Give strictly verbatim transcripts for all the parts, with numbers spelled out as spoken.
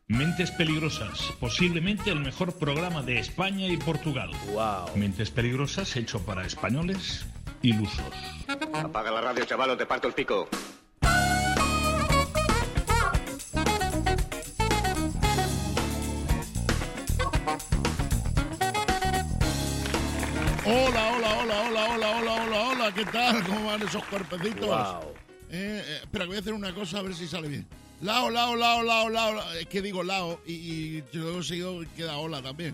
Mentes Peligrosas, posiblemente el mejor programa de España y Portugal. Wow. Mentes Peligrosas hecho para españoles ilusos. Apaga la radio, chaval, o te parto el pico. Hola, hola, hola, hola, hola, hola, hola, hola, ¿qué tal? ¿Cómo van esos cuerpecitos? Wow. Eh, eh, espera, voy a hacer una cosa a ver si sale bien. Lao, lao, lao, lao, lao. Es que digo lao y, y luego sigo queda hola también.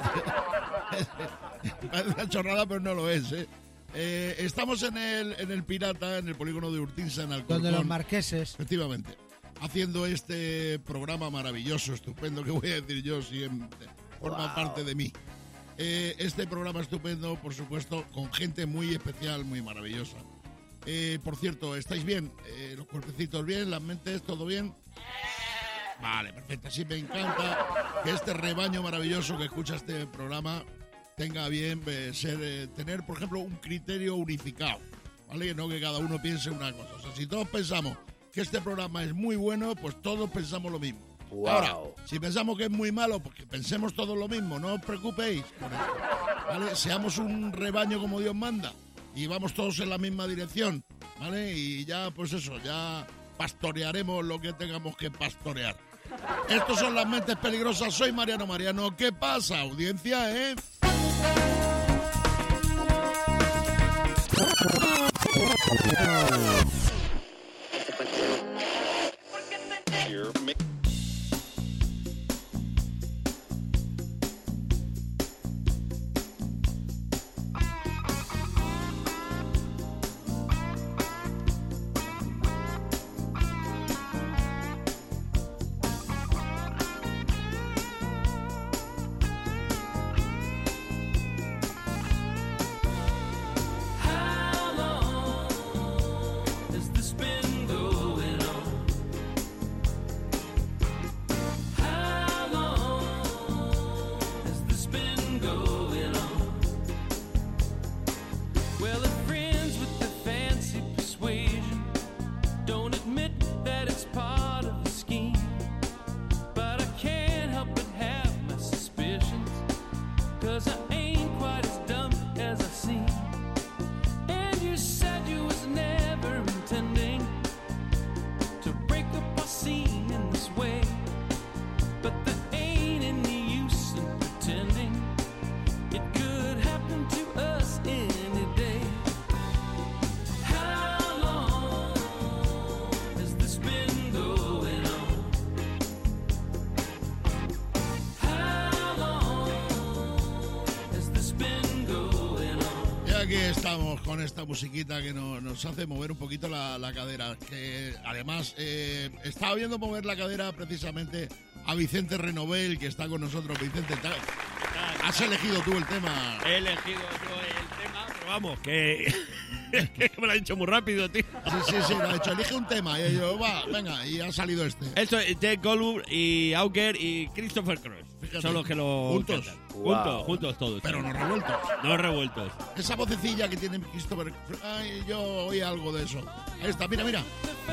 Parece una chorrada, pero no lo es, ¿eh? Eh, estamos en el, en el Pirata, en el polígono de Urtinsa, en Alcorcón. Donde los marqueses. Efectivamente. Haciendo este programa maravilloso, estupendo, que voy a decir yo, si en, forma Wow. parte de mí. Eh, este programa estupendo, por supuesto, con gente muy especial, muy maravillosa. Eh, por cierto, ¿estáis bien? Eh, ¿Los cuerpecitos bien? ¿Las mentes? ¿Todo bien? Vale, perfecto. Sí, me encanta que este rebaño maravilloso que escucha este programa tenga bien eh, ser eh, tener, por ejemplo, un criterio unificado, ¿vale? No que cada uno piense una cosa. O sea, si todos pensamos que este programa es muy bueno, pues todos pensamos lo mismo. Wow. Ahora, si pensamos que es muy malo, pues que pensemos todos lo mismo, no os preocupéis por eso, ¿vale? Seamos un rebaño como Dios manda y vamos todos en la misma dirección, ¿vale? Y ya, pues eso, ya pastorearemos lo que tengamos que pastorear. Estos son las Mentes Peligrosas, soy Mariano Mariano. ¿Qué pasa, audiencia, eh? Aquí estamos con esta musiquita que no, nos hace mover un poquito la, la cadera. Que además eh, estaba viendo mover la cadera precisamente a Vicente Renovel, que está con nosotros. Vicente, ¿has elegido tú el tema? He elegido yo el tema, pero vamos, que, que me lo ha dicho muy rápido, tío. Sí, sí, sí, lo ha dicho. Elige un tema. Y yo, va, venga, y ha salido este. Esto es Jake Goldblum y Auker y Christopher Cross. Fíjate, Son los que lo juntos. cantan. Wow. Juntos, juntos todos. Pero no revueltos. No revueltos. Esa vocecilla que tiene Christopher. Ay, yo oí algo de eso. Ahí está, mira, mira.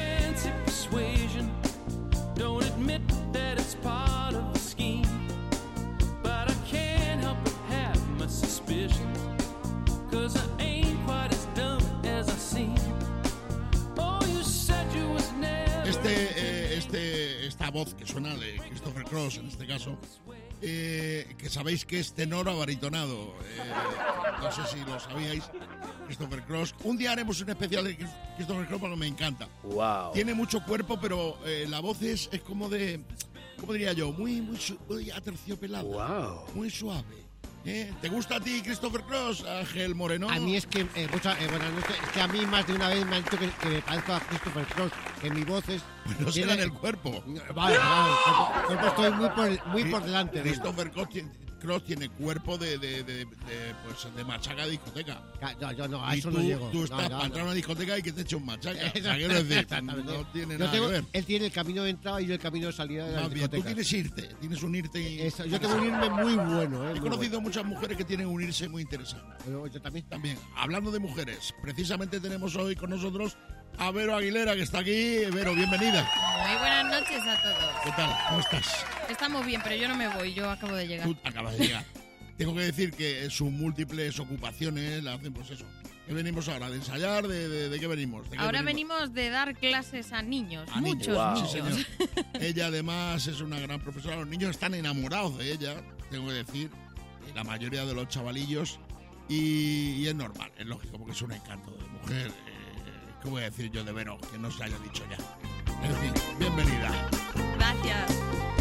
Este, eh, este, esta voz que suena de Christopher Cross, en este caso, eh, que sabéis que es tenor o baritonado. Eh, no sé si lo sabíais. Christopher Cross. Un día haremos un especial de Christopher Cross porque me encanta. Wow. Tiene mucho cuerpo, pero eh, la voz es, es como de, ¿cómo diría yo? Muy, muy, muy aterciopelada. Wow. Muy suave. ¿Eh? ¿Te gusta a ti Christopher Cross, Ángel Moreno? A mí es que, eh, mucha, eh, buenas noches, es que a mí más de una vez me han dicho que, que me parezco a Christopher Cross, que mi voz es... Pues no será en el cuerpo. Vale, vale, el cuerpo, el cuerpo estoy muy por, muy por delante de él. Christopher Cross tiene, Cross tiene cuerpo de, de, de, de, pues, de machaca de discoteca. Yo, yo no, a y eso tú, no llego. tú estás No, no, para entrar a no. una discoteca y que te eche un machaca. O sea, quiero decir, no tiene Yo nada tengo, que ver. él tiene el camino de entrada y yo el camino de salida de la Más bien, tú discoteca. tienes irte, tienes un irte y... Eso, yo tengo un irme muy bueno, ¿eh? He muy conocido bueno. muchas mujeres que tienen un irse muy interesante. Yo, yo también. También, hablando de mujeres, precisamente tenemos hoy con nosotros a Vero Aguilera, que está aquí. Vero, bienvenida. Muy buenas noches a todos. ¿Qué tal? ¿Cómo estás? Estamos bien, pero yo no me voy, yo acabo de llegar. Tú acabas de llegar. Tengo que decir que sus múltiples ocupaciones la hacen, pues eso. ¿Qué venimos ahora? ¿De ensayar? ¿De, de, de qué venimos? ¿De qué Ahora venimos? venimos de dar clases a niños, A niños. muchos Wow. niños. Sí, señor. Ella además es una gran profesora. Los niños están enamorados de ella, tengo que decir. La mayoría de los chavalillos. Y, y es normal, es lógico, porque es un encanto de mujer. Eh, ¿Qué voy a decir yo de Vero? Que no se haya dicho ya. En fin, bienvenida. Gracias.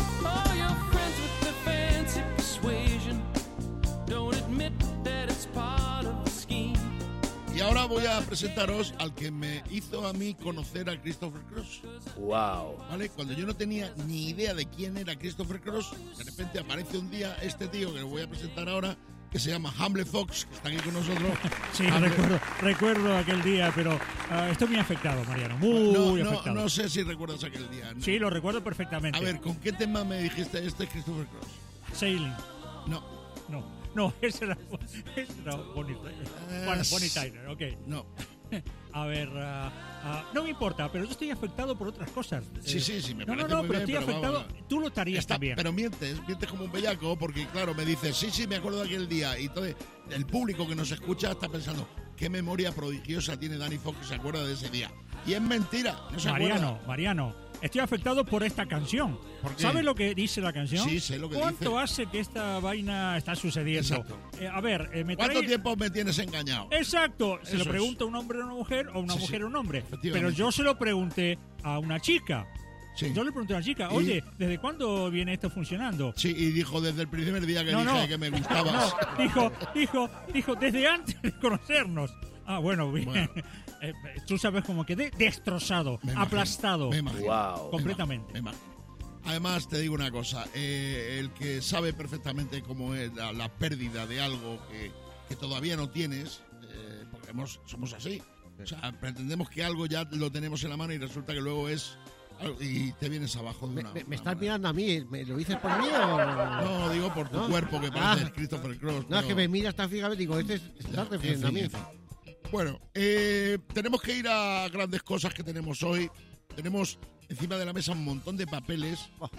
Y ahora voy a presentaros al que me hizo a mí conocer a Christopher Cross. Wow. ¿Vale? Cuando yo no tenía ni idea de quién era Christopher Cross, de repente aparece un día este tío que lo voy a presentar ahora, que se llama Hamlet Fox, que está aquí con nosotros. Sí, Hamlet. recuerdo, recuerdo aquel día, pero uh, estoy muy afectado, Mariano, muy no, no, afectado. no sé si recuerdas aquel día. ¿No? Sí, lo recuerdo perfectamente. A ver, ¿con qué tema me dijiste este Christopher Cross? Sailing. No. No, no, ese era, ese era Bonnie Tyler. Bueno, Bonnie Tyler, ok. No. A ver, uh, uh, no me importa, pero yo estoy afectado por otras cosas. Sí, sí, sí, me no, parece no, no, muy pero bien, estoy pero afectado. vamos, Tú lo estarías está, también. Pero mientes, mientes como un bellaco, porque claro, me dices, sí, sí, me acuerdo de aquel día. Y entonces, el público que nos escucha está pensando, qué memoria prodigiosa tiene Danny Fox que se acuerda de ese día. Y es mentira, no se Mariano, acuerda. Mariano, estoy afectado por esta canción. ¿Por qué? ¿Sabes lo que dice la canción? Sí, sé lo que ¿Cuánto dice. hace que esta vaina está sucediendo? Exacto. Eh, a ver, eh, me ¿Cuánto trae... tiempo me tienes engañado? Exacto, se Eso lo pregunta un hombre a una mujer o una Sí, mujer sí. a un hombre. Efectivamente. Pero yo se lo pregunté a una chica. Sí. Yo le pregunté a una chica, Y- oye, ¿desde cuándo viene esto funcionando? Sí, y dijo desde el primer día que No, dije no. que me gustabas. No, dijo, dijo, dijo, desde antes de conocernos. Ah, bueno, bien. Bueno. Eh, tú sabes como quedé destrozado, Me imagino, aplastado. me imagino. Wow. Completamente. Me imagino. Además, te digo una cosa, eh, el que sabe perfectamente cómo es la, la pérdida de algo que, que todavía no tienes, eh, porque hemos- somos así. O sea, pretendemos que algo ya lo tenemos en la mano y resulta que luego es... algo- y te vienes abajo de Me, una... me- me una estás manera. mirando a mí, ¿me lo dices por mí o...? No, digo por tu ¿No? cuerpo, que parece Ah. Christopher Cross. No, es pero- que me miras tan fijamente, digo, este se está En refiriendo a fin, mí. en fin. Bueno, eh, tenemos que ir a grandes cosas que tenemos hoy. Tenemos encima de la mesa un montón de papeles. Oh.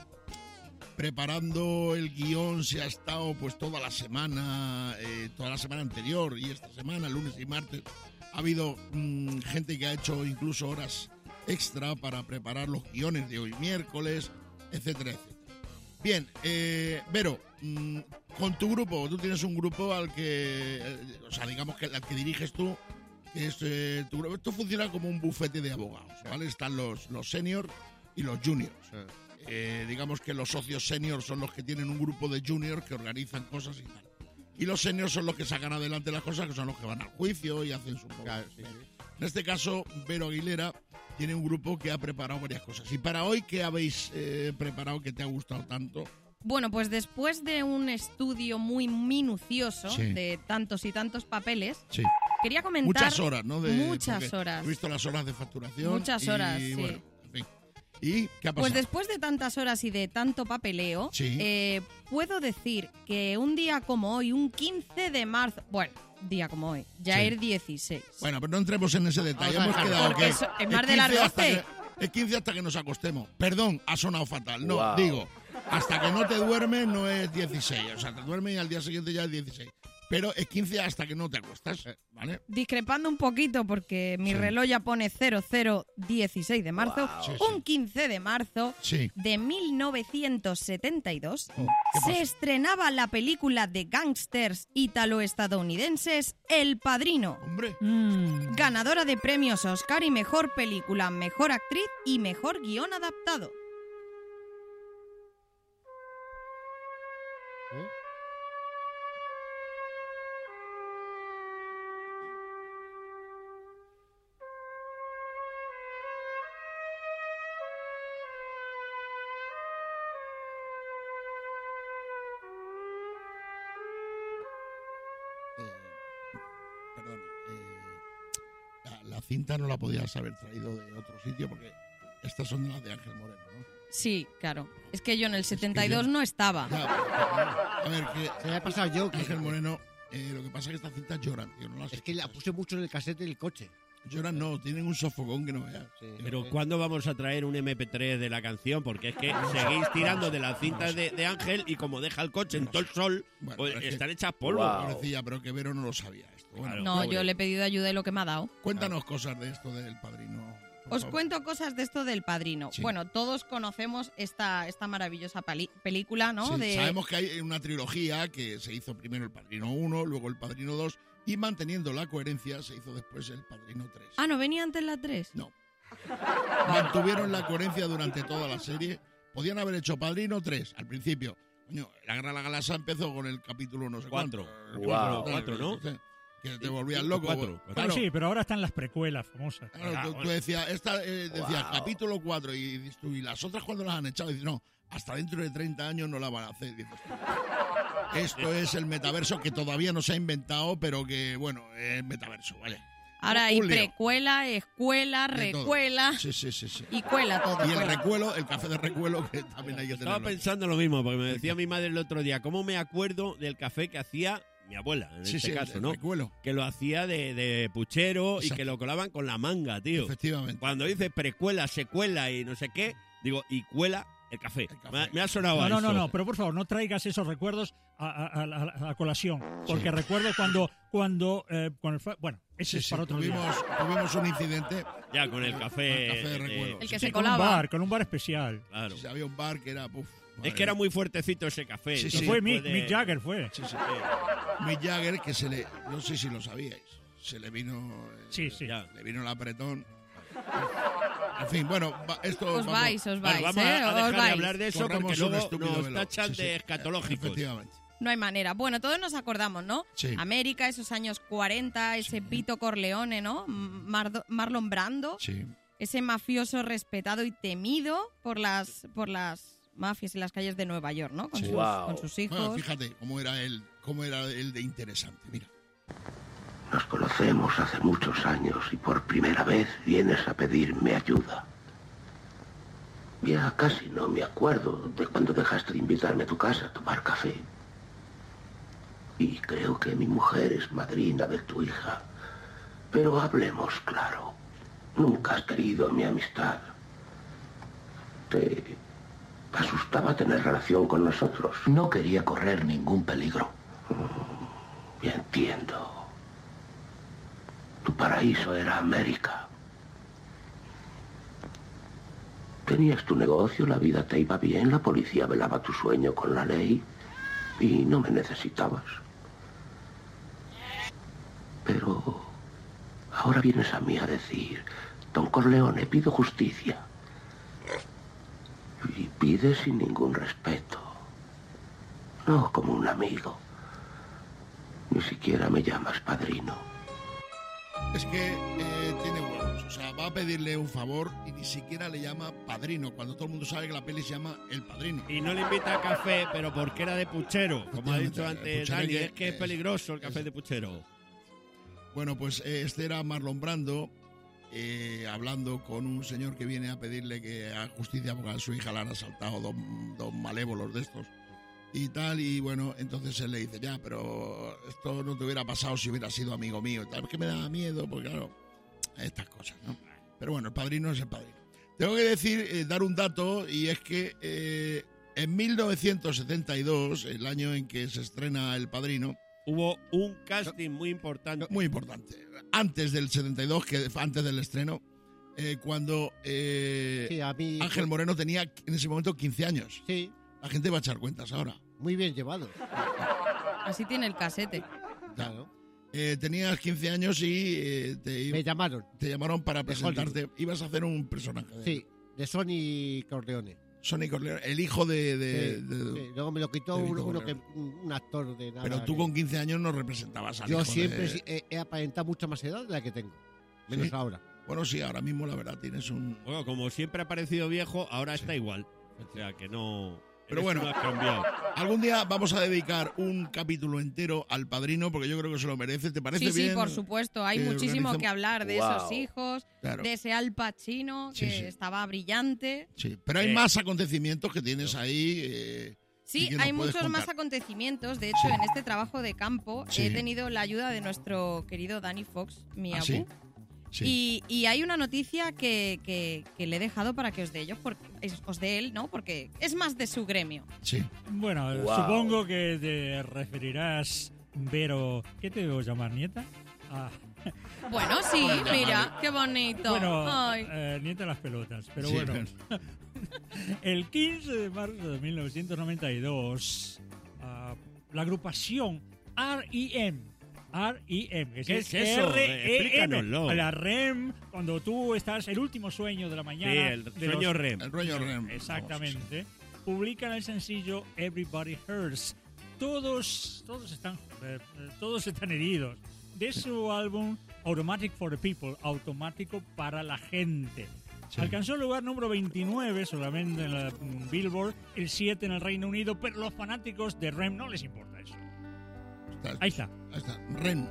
Preparando el guión se ha estado pues toda la semana, eh, toda la semana anterior y esta semana, lunes y martes. Ha habido mm, gente que ha hecho incluso horas extra para preparar los guiones de hoy miércoles, etcétera, etcétera. Bien, eh, Vero, mm, con tu grupo, tú tienes un grupo al que, eh, o sea, digamos que al que diriges tú, que es eh, tu grupo. Esto funciona como un bufete de abogados, ¿vale? Están los, los seniors y los juniors. Eh, digamos que los socios seniors son los que tienen un grupo de juniors que organizan cosas y tal. Y los seniors son los que sacan adelante las cosas, que son los que van al juicio y hacen su Claro, sí, sí. En este caso, Vero Aguilera tiene un grupo que ha preparado varias cosas. Y para hoy, ¿qué habéis eh, preparado que te ha gustado tanto? Bueno, pues después de un estudio muy minucioso Sí. de tantos y tantos papeles, Sí. quería comentar... Muchas horas, ¿no? De- muchas porque horas. He visto las horas de facturación. Muchas y, horas, sí. bueno, en fin. ¿Y qué ha pasado? Pues después de tantas horas y de tanto papeleo, Sí. eh, puedo decir que un día como hoy, un quince de marzo, bueno, día como hoy, ya Sí. es dieciséis. Bueno, pero no entremos en ese detalle. Vamos a Hemos dejarlo. quedado Porque que eso- es el más de las quince hasta doce. que- el quince hasta que nos acostemos. Perdón, ha sonado fatal. No, Wow. digo, hasta que no te duermes no es dieciséis. O sea, te duermes y al día siguiente ya es dieciséis. Pero es quince hasta que no te acuestas, ¿vale? Discrepando un poquito porque mi Sí. reloj ya pone cero cero dieciséis de marzo, Wow. Sí, un sí. quince de marzo Sí. de mil novecientos setenta y dos Oh, ¿qué se pasa? estrenaba la película de gángsters ítalo-estadounidenses El Padrino, Hombre, Mm. ganadora de premios Oscar y mejor película, mejor actriz y mejor guión adaptado. eh, perdón. eh, la, la cinta no la podías haber traído de otro sitio porque estas son las de Ángel Moreno, ¿no? Sí, claro. Es que yo en el que setenta y dos yo- no estaba. Ya, a ver, que Se me ha pasado yo, que, Ángel Moreno, eh, lo que pasa es que estas cintas lloran, tío, no las es que la escuchas. puse mucho en el cassette del coche. Lloran no, tienen un sofocón que no veas. Sí. Pero ¿cuándo vamos a traer un eme pe tres de la canción? Porque es que seguís tirando de las cintas de, de Ángel y como deja el coche en todo el sol, Bueno, pues pero es que- están hechas polvo. Wow. Pobrecilla, pero que Vero no lo sabía esto. Bueno, Claro. No, pobre. yo le he pedido ayuda y lo que me ha dado. cuéntanos cosas de esto del Padrino. por Os favor. cuento cosas de esto del Padrino. Sí. Bueno, todos conocemos esta, esta maravillosa pali- película, ¿no? Sí, de... Sabemos que hay una trilogía que se hizo primero el Padrino uno, luego el Padrino dos y manteniendo la coherencia se hizo después el Padrino tres. Ah, ¿no venía antes la tres? No. Mantuvieron la coherencia durante toda la serie. Podían haber hecho Padrino tres al principio. Coño, la Guerra de la Galaxia empezó con el capítulo no sé Cuatro. cuánto. Wow. Cuatro, ¿no? Que te volvías loco. Cuatro. Pero Claro, sí, pero ahora están las precuelas famosas. claro, Ah, tú, bueno. tú decías, esta, eh, decías Wow. capítulo cuatro y, dices tú, ¿y las otras cuando las han echado? Y dices, no, hasta dentro de treinta años no la van a hacer. Dices tú. Esto es el metaverso que todavía no se ha inventado, pero que, bueno, es metaverso, ¿vale? Ahora hay Un lío. precuela, escuela, De todo. recuela Sí, sí, sí, sí. y cuela todo. Y el cuela. recuelo, el café de recuelo, que también hay que Estaba tenerlo. pensando lo mismo, porque me decía mi madre el otro día, ¿cómo me acuerdo del café que hacía mi abuela, en Sí, este sí, caso, el ¿no? recuelo, Que lo hacía de, de puchero y Exacto. que lo colaban con la manga, tío. efectivamente. Cuando dice precuela, secuela y no sé qué, digo, y cuela el café. El café. Me, ha- me ha sonado No, a no, no, eso. no, pero por favor, no traigas esos recuerdos a, a- a- a- a colación. Porque recuerdo cuando, cuando, eh, con el fa- bueno, ese Sí, es sí, para otro día. tuvimos, tuvimos un incidente. Ya, con el café. El café de eh, recuelo. El que Sí, se con un colaba. bar, con un bar especial. Claro. Sí, había un bar que era... Puf, Es que era muy fuertecito ese café. Sí, Y sí. fue Mick, Puede- Mick Jagger, fue. Sí, sí. Mick Jagger, que se le... No sé si lo sabíais. Se le vino... eh, Sí, sí. Ya. Le vino el apretón. En fin, bueno, va- esto... Os vamos- vais, os Bueno, vais, vamos ¿eh? a, a Os dejar de vais. hablar de eso corramos porque un luego estúpido nos velo. tachan Sí, sí, de escatológicos. Efectivamente. No hay manera. Bueno, todos nos acordamos, ¿no? Sí. América, esos años cuarenta, ese Vito Corleone, ¿no? Mardo- Marlon Brando, Sí. ese mafioso respetado y temido por las, por las mafias en las calles de Nueva York, ¿no? Con, Sí. sus, Wow. con sus hijos. Bueno, fíjate cómo era él, cómo era él de interesante. Mira. Nos conocemos hace muchos años y por primera vez vienes a pedirme ayuda. Ya casi no me acuerdo de cuando dejaste de invitarme a tu casa a tomar café. Y creo que mi mujer es madrina de tu hija. Pero hablemos claro. Nunca has querido mi amistad. Te asustaba tener relación con nosotros. No quería correr ningún peligro. Mm, entiendo. Tu paraíso era América. Tenías tu negocio, la vida te iba bien, la policía velaba tu sueño con la ley y no me necesitabas. Pero ahora vienes a mí a decir, Don Corleone, pido justicia. Y pides sin ningún respeto. No como un amigo. Ni siquiera me llamas padrino. Es que eh, tiene huevos. O sea, va a pedirle un favor y ni siquiera le llama padrino, cuando todo el mundo sabe que la peli se llama El Padrino. Y no le invita a café, pero porque era de puchero. Como ha dicho Efectivamente, antes el Dani, puchereque es que es es- peligroso el café es- de puchero. Bueno, pues eh, este era Marlon Brando eh, hablando con un señor que viene a pedirle que haga justicia porque a su hija la han asaltado dos, dos malévolos de estos y tal. Y bueno, entonces él le dice, ya, pero esto no te hubiera pasado si hubiera sido amigo mío y tal. Es que me da miedo porque, claro, estas cosas, ¿no? Pero bueno, el padrino es el padrino. Tengo que decir, eh, dar un dato, y es que eh, en mil novecientos setenta y dos, el año en que se estrena El Padrino, Hubo un casting muy importante. muy importante, antes del setenta y dos, que antes del estreno, eh, cuando eh, Sí, a mí. Ángel Moreno tenía en ese momento quince años. Sí, La gente va a echar cuentas ahora. muy bien llevado. Así tiene el casete. Claro. Eh, tenías quince años y eh, te, Me llamaron. te llamaron para de presentarte. Ibas a hacer un personaje. de Sí, de Sonny Corleone. Sonny Corleone, el hijo de... de- Sí, de- sí. Luego me lo quitó de uno, Vito uno que, Corleone. un, un actor de nada. Pero tú que- con quince años no representabas al Yo hijo siempre de- he, he aparentado mucha más edad de la que tengo. Menos ¿Sí? ahora. Bueno, sí, ahora mismo la verdad tienes un... Bueno, como siempre ha parecido viejo, ahora está igual. O sea que no. Pero en eso bueno. no has cambiado. Algún día vamos a dedicar un capítulo entero al Padrino porque yo creo que se lo merece. ¿Te parece Sí, bien? sí, por supuesto. Hay que muchísimo organizamos- que hablar de Wow. esos hijos, Claro. de ese Al Pacino, Sí, que sí. estaba brillante. Sí, pero hay Eh. más acontecimientos que tienes ahí. eh, y Sí, que nos hay puedes muchos más contar. acontecimientos. De hecho, Sí. en este trabajo de campo Sí. he tenido la ayuda de nuestro querido Danny Fox, mi ¿Ah, abu. sí? Sí. Y, y hay una noticia que, que, que le he dejado para que os dé yo, porque, os dé él, ¿no? Porque es más de su gremio. Sí. Bueno, Wow. supongo que te referirás, Vero, ¿qué te debo llamar, nieta? Ah, Bueno, sí, mira, qué bonito. bueno, Ay. eh, nieta de las pelotas, pero Sí, bueno. pero- El quince de marzo de mil novecientos noventa y dos, uh, la agrupación R E M, R E M, que ¿Qué es eso? R E M, Explícanoslo. la R E M, cuando tú estás el último sueño de la mañana. Sí, el de sueño los- REM. El rollo REM. Exactamente. Publican el sencillo Everybody Hurts. Todos, todos están, eh, eh, todos están heridos. De su álbum Automatic for the People, automático para la gente. Sí. Alcanzó el lugar número veintinueve solamente en la mm, Billboard, el siete en el Reino Unido, pero los fanáticos de R E M no les importa eso. Está- Ahí está. Ahí está. REM.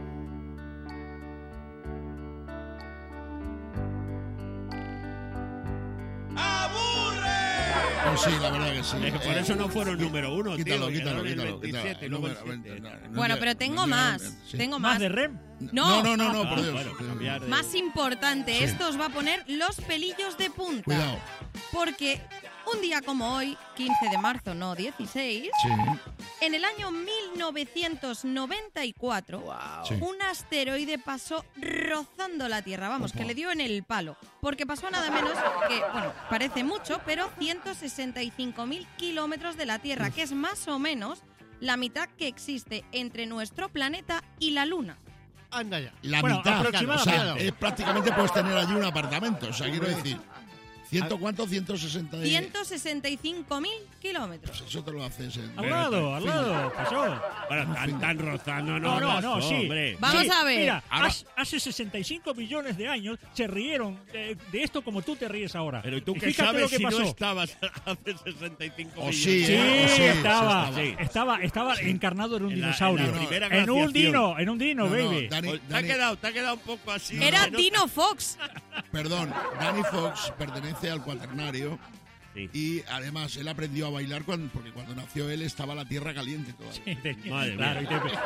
Pues sí, la verdad que sí. Es que por Eh, eso no fueron número uno, Quítalo, tío. quítalo, quedaron el quítalo, veintisiete, quítalo. luego el Número- siete. no, no, Bueno, no, pero tengo no, más. sí. Tengo ¿Más más. de R E M? No. No, no, no, no, Ah, por Dios. bueno, cambiar de- Más importante, Sí. esto os va a poner los pelillos de punta. Cuidado. Porque un día como hoy, quince de marzo, no dieciséis, Sí. en el año mil novecientos noventa y cuatro, Sí. un asteroide pasó rozando la Tierra, vamos, Opa. que le dio en el palo, porque pasó nada menos que, bueno, parece mucho, pero ciento sesenta y cinco mil kilómetros de la Tierra, que es más o menos la mitad que existe entre nuestro planeta y la Luna. Anda ya. La Bueno, mitad. O sea, aproximadamente. es prácticamente puedes tener allí un apartamento. O sea, quiero decir. ¿Ciento cuánto? ciento sesenta y... ciento sesenta y cinco mil kilómetros. Pues eso te lo haces en... Al lado, al lado, pasó. Bueno, tan, tan rozando, no, No, no, no, pasó, sí. hombre. Vamos Sí, a ver. Mira, Ahora- hace- hace sesenta y cinco millones de años se rieron de, de esto como tú te ríes ahora. Pero ¿y tú Y qué fíjate sabes lo que si pasó. no estabas hace sesenta y cinco O millones? sí, Sí, ¿eh? O sí, estaba, sí, estaba. estaba, estaba encarnado en un En la- dinosaurio. en la primera en un glaciación. dino, en un dino, No, no, baby. Dani, Te ha Dani- quedado, te ha quedado un poco así. Era ¿no? Dino Fox. Perdón, Danny Fox pertenece al cuaternario Sí. y además él aprendió a bailar cuando, porque cuando nació él estaba la tierra caliente todavía. Sí, te- Madre claro, mía. y te-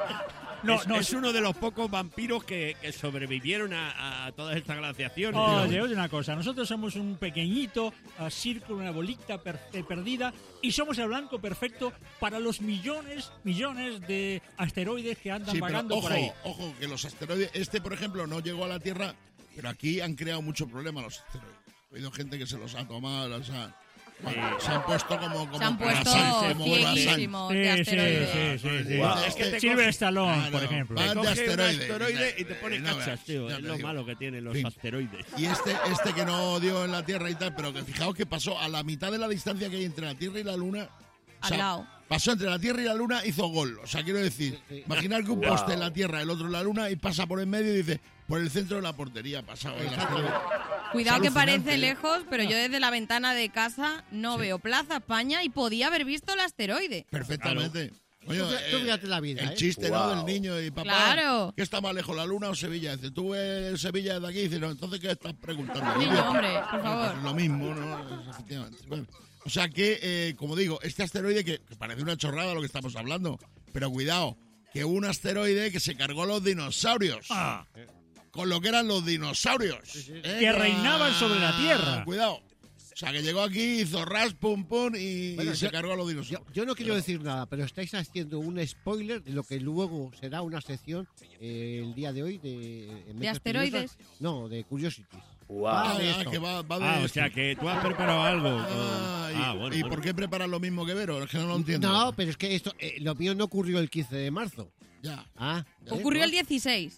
No, es, no, es uno de los pocos vampiros que, que sobrevivieron a, a todas estas glaciaciones. Oye, oye una cosa, nosotros somos un pequeñito uh, círculo, una bolita per- eh, perdida y somos el blanco perfecto para los millones, millones de asteroides que andan Sí, pero vagando ojo, por ahí. ojo, que los asteroides, este por ejemplo no llegó a la Tierra, pero aquí han creado mucho problema los asteroides. Ha habido gente que se los ha tomado, o sea, bueno, se han puesto como, como Se han puesto croissants, como croissants. cieguísimos Sí, de sí, asteroides. sí, sí, sí. Wow. Es que te Silver coge- Stallone, Claro, por ejemplo. van Te de coge un asteroide. asteroide y te pone No cachas, veas, tío. ya Es te lo digo. malo que tienen los Fin. asteroides. Y este, este que no dio en la Tierra y tal, pero que fijaos que pasó a la mitad de la distancia que hay entre la Tierra y la Luna. O sea, Al lado. pasó entre la Tierra y la Luna, hizo gol. O sea, quiero decir, imaginar que un poste en la Tierra, el otro en la Luna, y pasa por en medio y dice, por el centro de la portería ha pasado el asteroide. Cuidado Es que parece alucinante, ¿eh? lejos, pero yo desde la ventana de casa no veo Plaza España y podía haber visto el asteroide. Perfectamente. Oye, Tú, tú eh, fíjate la vida, el ¿eh? chiste, ¿no? Del niño y papá. Claro. ¿Qué está más lejos, la Luna o Sevilla? Dice, tú ves Sevilla de aquí y dices, no, entonces ¿qué estás preguntando? Niño, idiota? hombre, por Pues favor. lo mismo, ¿no? Efectivamente. Bueno, o sea que, eh, como digo, este asteroide que, que parece una chorrada lo que estamos hablando, pero cuidado, que un asteroide que se cargó a los dinosaurios. Ah, Con lo que eran los dinosaurios. ¿eh? Que reinaban sobre la Tierra. Cuidado. O sea, que llegó aquí, hizo ras, pum, pum, y, Bueno, y se yo- cargó a los Yo, dinosaurios. yo no quiero decir nada, pero estáis haciendo un spoiler de lo que luego será una sección eh, el día de hoy de... en Mentes asteroides? Curiosas. No, de Curiosities. Wow. Ah, de ah, esto. que va, va de Ah, o esto. sea que tú has preparado algo. Ah, y, Ah, bueno. ¿y bueno. por qué preparas lo mismo que Vero? Es que no lo entiendo. No, pero es que esto, eh, lo mío no ocurrió el quince de marzo. Ya. Ah, ¿eh? Ocurrió el dieciséis.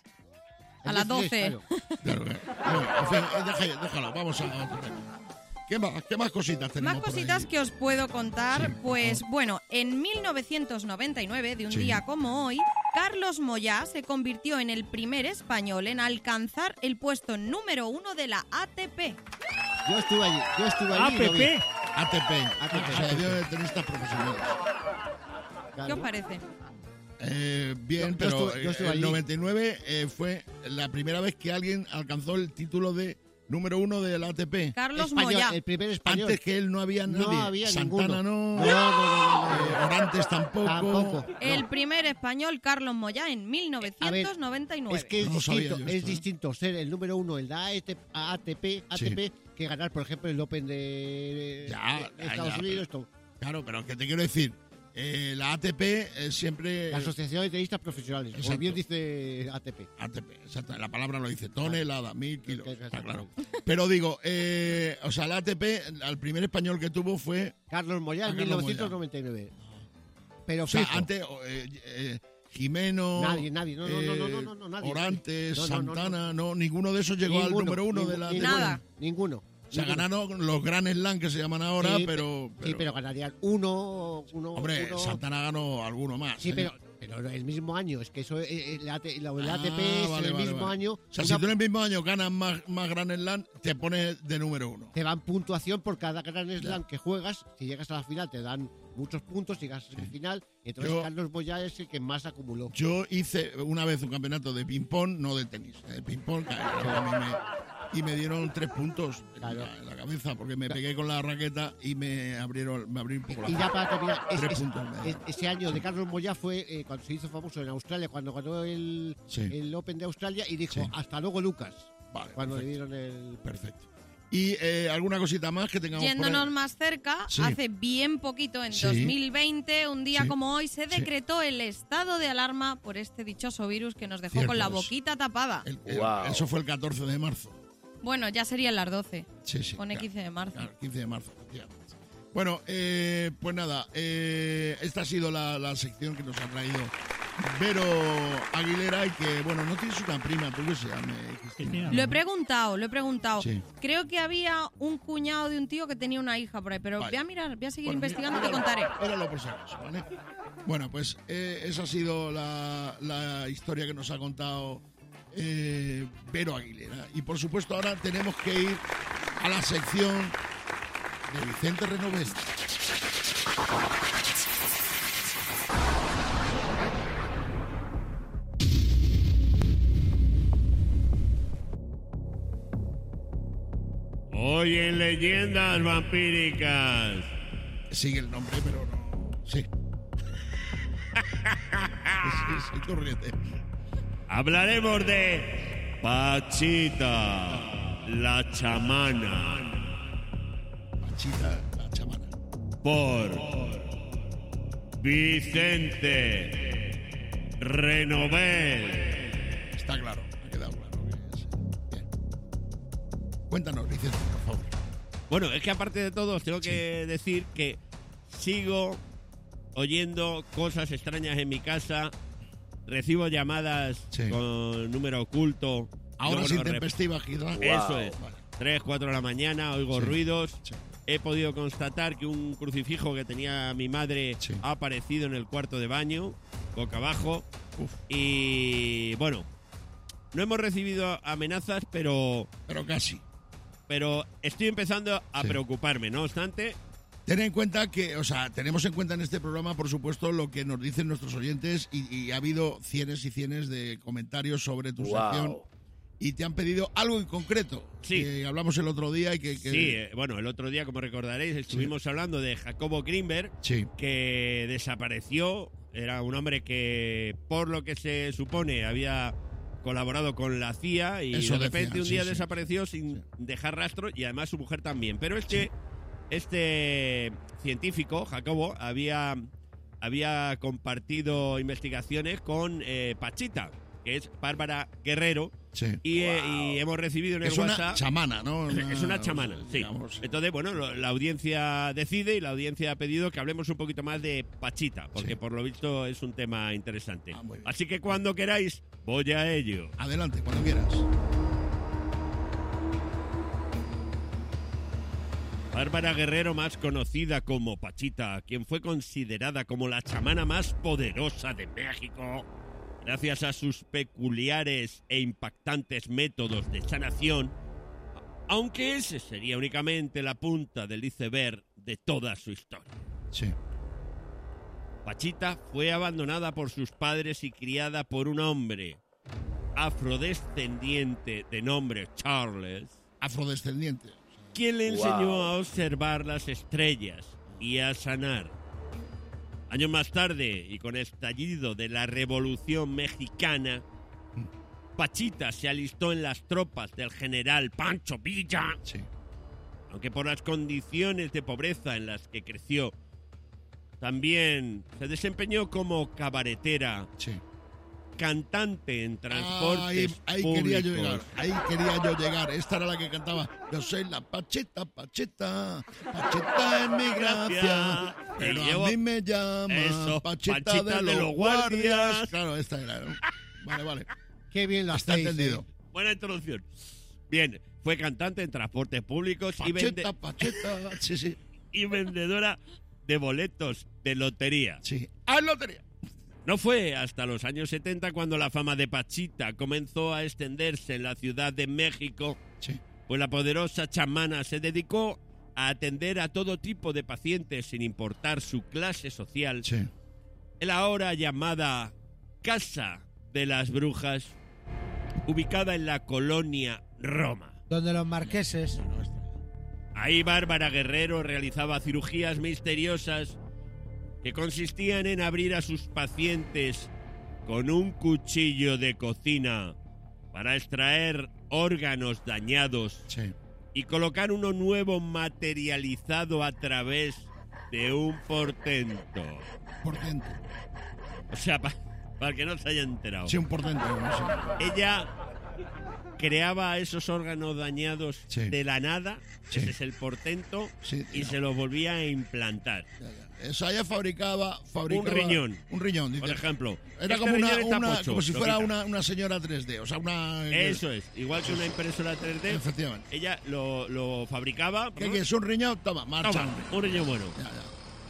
A las doce. Claro. Claro, claro. Bueno, en fin, eh, deja- déjalo, vamos a otro tema. ¿Qué más, ¿Qué más cositas tenemos Más por cositas ahí? que os puedo contar, Sí, pues bueno, en mil novecientos noventa y nueve, de un Sí. día como hoy, Carlos Moyá se convirtió en el primer español en alcanzar el puesto número uno de la A T P. Yo estuve allí, yo estuve allí. y lo vi. A P P. A T P. A T P. Asociación de Tenistas Profesionales. Claro. ¿Qué os parece? Eh, bien, Yo- yo pero estuve- yo estuve eh, allí. el noventa y nueve eh, fue la primera vez que alguien alcanzó el título de número uno del A T P. Carlos Español, Moyá. el primer español. Antes que él no había nadie. No había Santana ninguno. no. No, no, no, no, no. eh, Orán antes tampoco. Tampoco. El No. primer español, Carlos Moyá, en mil novecientos noventa y nueve. Es que es No lo sabía distinto, yo es esto, ¿eh? distinto ser el número uno, el de A T P, A T P, A T P que ganar, por ejemplo, el Open de, Ya, de ya, Estados ya, Unidos. pero- Esto. Claro, pero que te quiero decir, eh, la A T P es siempre... La Asociación de Tenistas Profesionales, como Exacto. bien dice A T P. A T P, exacto, la palabra lo dice, tonelada, mil kilos, Exacto. está claro. Pero digo, eh, o sea, la A T P, al primer español que tuvo fue... Carlos Moyá A en Carlos mil novecientos noventa y nueve. Pero O sea, fijo. antes, eh, eh, Jimeno... Nadie, nadie, no, no, no, no, eh, no, no, no, nadie. Orantes, No, no, no, Santana, no, ninguno de esos llegó al Ninguno, número uno ninguno, de la A T P. ninguno, Nada. Ninguno. O sea, ninguno. ganaron los Grand Slam que se llaman ahora, Sí, pero, Sí, pero ganarían uno, uno, Hombre, uno. Santana ganó alguno más. Sí, ¿eh? pero, pero el mismo año, es que eso, eh, eh, el, A T- la- el Ah, A T P es vale, el vale, mismo vale. año. O sea, una- si tú en el mismo año ganas más, más Grand Slam, te pones de número uno. Te dan puntuación por cada Grand Slam que juegas. Si llegas a la final, te dan muchos puntos. Si llegas a la semifinal, entonces Yo- Carlos Boya es el que más acumuló. Yo hice una vez un campeonato de ping-pong, no de tenis, de ping-pong, que a mí me- y me dieron tres puntos en, Claro. la, en la cabeza, porque me pegué con la raqueta y me abrieron, me abrí un poco la Y ya para terminar, es- Tres es- puntos me dieron. es- ese año de Carlos Moyá fue eh, cuando se hizo famoso en Australia, cuando ganó el, Sí. el Open de Australia y dijo, Sí. hasta luego Lucas, Vale, cuando le perfecto. dieron el... Perfecto. ¿Y eh, alguna cosita más que tengamos por ahí? Yéndonos más cerca, Sí. hace bien poquito, en Sí. dos mil veinte, un día Sí. como hoy, se Sí. decretó el estado de alarma por este dichoso virus que nos dejó Cierto con la es. boquita tapada. El- el- Wow. Eso fue el catorce de marzo. Bueno, ya serían las doce. Sí, sí. Pone claro. quince de marzo. Claro, quince de marzo, efectivamente. Bueno, eh, pues nada, eh, esta ha sido la, la sección que nos ha traído Vero Aguilera y que, bueno, no tienes una prima, tú que se llame, Cristina. Lo he preguntado, lo he preguntado. Sí. Creo que había un cuñado de un tío que tenía una hija por ahí, pero Vale. voy a mirar, voy a seguir Bueno, investigando y te míralo, contaré. míralo por si acaso, ¿vale? Bueno, pues eh, esa ha sido la, la historia que nos ha contado eh, Vero Aguilera. Y por supuesto ahora tenemos que ir a la sección de Vicente Renovés. Hoy en Leyendas Vampíricas. Sigue el nombre, pero no... Sí. sí, sí, corriente. Hablaremos de Pachita, la chamana, Pachita, la chamana. por Vicente Renovel. Está claro, ha quedado claro. que es- Bien. Cuéntanos, Vicente, por favor. Bueno, es que aparte de todo, os tengo que decir que sigo oyendo cosas extrañas en mi casa. Recibo llamadas Sí. con número oculto. Ahora Luego sin no rep- tempestiva, quizá. Eso es. Vale. tres, cuatro de la mañana, oigo Sí. ruidos. Sí. He podido constatar que un crucifijo que tenía mi madre Sí. ha aparecido en el cuarto de baño, boca abajo. Uf. Y bueno, no hemos recibido amenazas, pero, Pero casi. pero estoy empezando a Sí. preocuparme. No obstante, Ten en cuenta que, o sea, tenemos en cuenta en este programa, por supuesto, lo que nos dicen nuestros oyentes y, y ha habido cienes y cienes de comentarios sobre tu Wow. sección y te han pedido algo en concreto. Sí. Que hablamos el otro día y que... que- sí, eh, bueno, el otro día, como recordaréis, estuvimos hablando de Jacobo Greenberg, Sí. que desapareció. Era un hombre que, por lo que se supone, había colaborado con la C I A y Eso de repente decían, un sí, día sí. desapareció sin Sí. dejar rastro y además su mujer también. Pero este, este científico, Jacobo, había, había compartido investigaciones con eh, Pachita, que es Bárbara Guerrero, Sí. y, eh, y hemos recibido en el Es una WhatsApp... chamana, ¿no? Es una chamana, sí. digamos. Entonces, bueno, lo- la audiencia decide y la audiencia ha pedido que hablemos un poquito más de Pachita, porque Sí. por lo visto es un tema interesante. Ah, muy bien. Así que cuando queráis, voy a ello. Adelante, cuando quieras. Bárbara Guerrero, más conocida como Pachita, quien fue considerada como la chamana más poderosa de México, gracias a sus peculiares e impactantes métodos de sanación, aunque ese sería únicamente la punta del iceberg de toda su historia. Sí. Pachita fue abandonada por sus padres y criada por un hombre afrodescendiente de nombre Charles, Afrodescendiente. quien le enseñó Wow. a observar las estrellas y a sanar. Años más tarde, y con el estallido de la Revolución Mexicana, Pachita se alistó en las tropas del general Pancho Villa. Sí. Aunque por las condiciones de pobreza en las que creció, también se desempeñó como cabaretera, Sí. cantante en transportes Ahí, ahí públicos. quería yo llegar, ahí quería yo llegar. Esta era la que cantaba. Yo soy la Pachita, Pachita, Pachita es mi gracia, Te pero llevo- a mí me llama Eso, Pachita, Pachita de, de los los guardias. guardias. Claro, esta era. ¿no? Vale, vale. Qué bien lo Está hacéis. entendido. ¿eh? Buena introducción. Bien, fue cantante en transportes públicos y, vende- Pacheta, Pacheta. Sí, sí. y vendedora de boletos de lotería. Sí. ¡Ah, lotería! No fue hasta los años setenta cuando la fama de Pachita comenzó a extenderse en la Ciudad de México, Sí. pues la poderosa chamana se dedicó a atender a todo tipo de pacientes sin importar su clase social. Sí. En la ahora llamada Casa de las Brujas, ubicada en la colonia Roma. Donde los marqueses. Ahí Bárbara Guerrero realizaba cirugías misteriosas que consistían en abrir a sus pacientes con un cuchillo de cocina para extraer órganos dañados Sí. y colocar uno nuevo materializado a través de un portento. Por dentro. O sea, pa- para que no se haya enterado. Sí, un por dentro. No sé. Ella creaba esos órganos dañados Sí. de la nada, Sí. ese es el portento, Sí, y no. se los volvía a implantar. Ya, ya. Eso ella fabricaba, fabricaba... Un riñón. Un riñón, dice. Por ejemplo. Era este como, una, riñón está una- pocho, como si lo fuera quita. una, una señora tres D. O sea, una... Eso es, igual que una impresora tres D, Efectivamente. ella lo, lo fabricaba. ¿Qué quieres? ¿Un riñón? Toma, marcha. Toma, hombre. un riñón bueno. Ya, ya.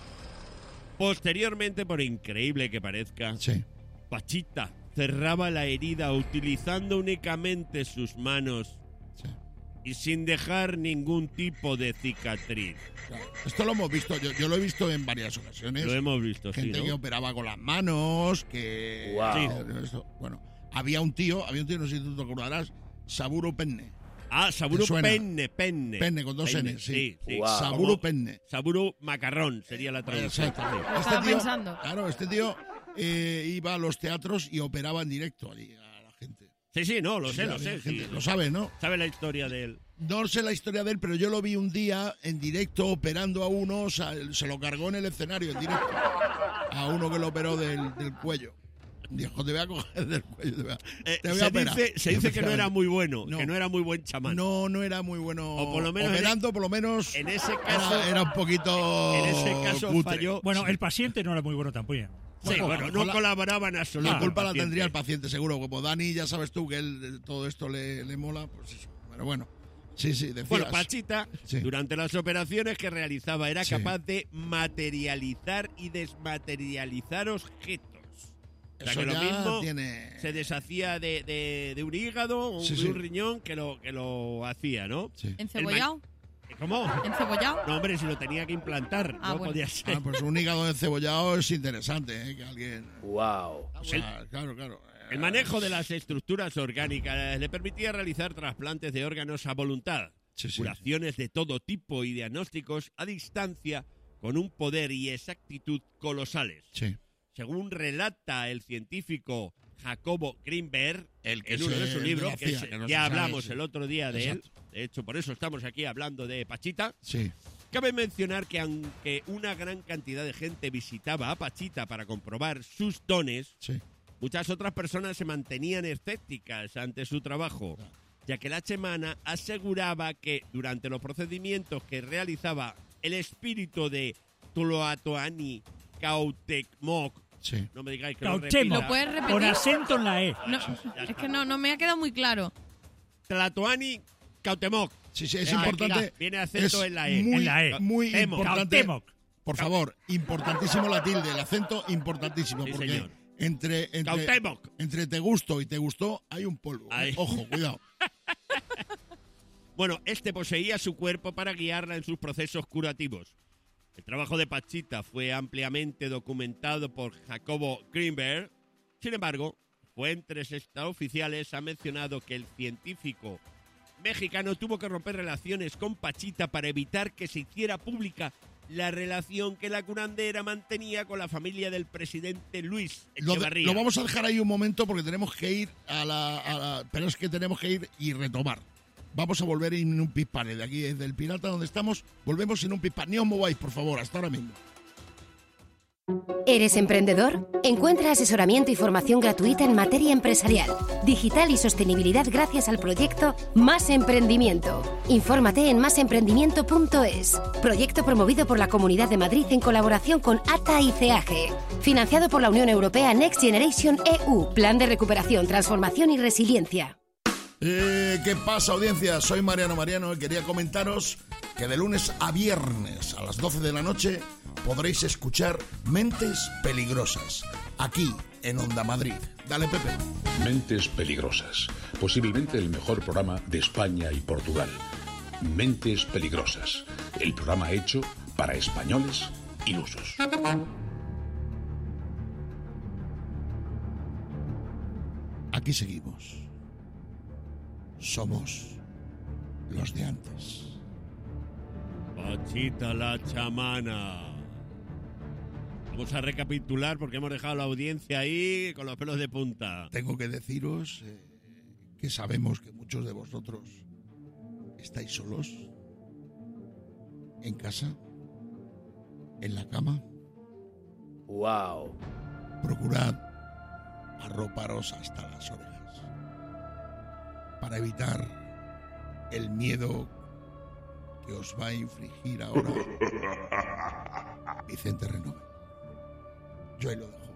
Posteriormente, por increíble que parezca, Sí. Pachita cerraba la herida utilizando únicamente sus manos Sí. y sin dejar ningún tipo de cicatriz. Claro. Esto lo hemos visto, yo, yo lo he visto en varias ocasiones. Lo hemos visto, sí, Gente que ¿no? operaba con las manos, que... Guau. Sí, esto, bueno, había un tío, había un tío, no sé si tú te acordarás, Saburo Penne. Ah, Saburo ¿Te suena? Penne, Penne. Penne, con dos Penne, Ns, sí. Sí, sí. Guau. Saburo Como Penne. Saburo Macarrón sería la traducción. Exacto. Lo estaba pensando. Claro, este tío eh, iba a los teatros y operaba en directo allí a la gente. Sí, sí, no, lo Sí, sé, lo había sé. gente- sí. Lo sabe, ¿no? Sabe la historia de él. No sé la historia de él, pero yo lo vi un día en directo operando a uno, o sea, se lo cargó en el escenario en directo. A uno que lo operó del, del cuello. Dijo, te voy a coger del cuello, te voy a, Eh, te voy a se, operar. dice, se dice que no era muy bueno, No. que no era muy buen chamán. No, no era muy bueno. O por lo menos en operando, por lo menos. En ese Era, caso, era un poquito. en ese caso cutre. falló. Bueno, el paciente no era muy bueno tampoco. Sí, Bueno, bueno, ojalá- no colaboraba en absoluto. La culpa el la paciente. tendría el paciente, seguro. Como Dani, ya sabes tú que él eh, todo esto le, le mola, pues eso. Pero bueno, sí, sí, decías. Bueno, Pachita, Sí. durante las operaciones que realizaba, era Sí. capaz de materializar y desmaterializar objetos. O sea, Eso que lo ya mismo tiene. se deshacía de, de- de un hígado o Sí, de sí. un riñón que lo, que lo hacía, ¿no? Sí. ¿Encebollado? ¿Cómo? ¿Encebollado? No, hombre, si lo tenía que implantar, Ah, no bueno. podía ser. Ah, pues un hígado encebollado es interesante, ¿eh? Que alguien. Wow. O sea, claro, claro. El manejo de las estructuras orgánicas le permitía realizar trasplantes de órganos a voluntad, Sí, sí. curaciones de todo tipo y diagnósticos a distancia con un poder y exactitud colosales. Sí. Según relata el científico Jacobo Greenberg El que en uno de se- sus de libros, la que C I A, se- que no se ya sabe, hablamos sí. el otro día de Exacto. él, de hecho por eso estamos aquí hablando de Pachita, Sí. cabe mencionar que aunque una gran cantidad de gente visitaba a Pachita para comprobar sus dones, Sí. muchas otras personas se mantenían escépticas ante su trabajo, ya que la chamana aseguraba que durante los procedimientos que realizaba el espíritu de Tloatoani Cautemoc, Sí. no me digáis que lo Cautemoc. repita, ¿Lo puedes repetir? Con acento en la E. No, Ya es está. que no, no me ha quedado muy claro. Tlatoani Cautemoc. Sí, sí, es Ah, importante. viene acento es en la E. Muy, En la E. muy Temo. importante. Cautemoc. Por favor, importantísimo la tilde, el acento importantísimo. Sí, porque señor. entre, entre, Cautemoc. entre te gusto y te gustó hay un polvo. Ahí. Ojo, cuidado. Bueno, este poseía su cuerpo para guiarla en sus procesos curativos. El trabajo de Pachita fue ampliamente documentado por Jacobo Greenberg. Sin embargo, fuentes extraoficiales han mencionado que el científico mexicano tuvo que romper relaciones con Pachita para evitar que se hiciera pública la relación que la curandera mantenía con la familia del presidente Luis Lo, de- Echevarría. lo vamos a dejar ahí un momento porque tenemos que ir a la, a la- Pero es que tenemos que ir y retomar. Vamos a volver en un pispane de aquí, desde el Pirata donde estamos. Volvemos en un pispane. Ni os mováis, por favor, hasta ahora mismo. ¿Eres emprendedor? Encuentra asesoramiento y formación gratuita en materia empresarial, digital y sostenibilidad gracias al proyecto Más Emprendimiento. Infórmate en más emprendimiento punto es. Proyecto promovido por la Comunidad de Madrid en colaboración con A T A y C A G. Financiado por la Unión Europea Next Generation E U. Plan de recuperación, transformación y resiliencia. Eh, ¿Qué pasa, audiencia? Soy Mariano Mariano y quería comentaros que de lunes a viernes a las doce de la noche podréis escuchar Mentes Peligrosas, aquí en Onda Madrid. Dale, Pepe. Mentes Peligrosas, posiblemente el mejor programa de España y Portugal. Mentes Peligrosas, el programa hecho para españoles ilusos. Aquí seguimos. Somos los de antes. Pachita la chamana. Vamos a recapitular porque hemos dejado a la audiencia ahí con los pelos de punta. Tengo que deciros eh, que sabemos que muchos de vosotros estáis solos, en casa, en la cama. Wow. Procurad arroparos hasta las orejas para evitar el miedo que os va a infligir ahora Vicente Renove. Yo ahí lo dejo.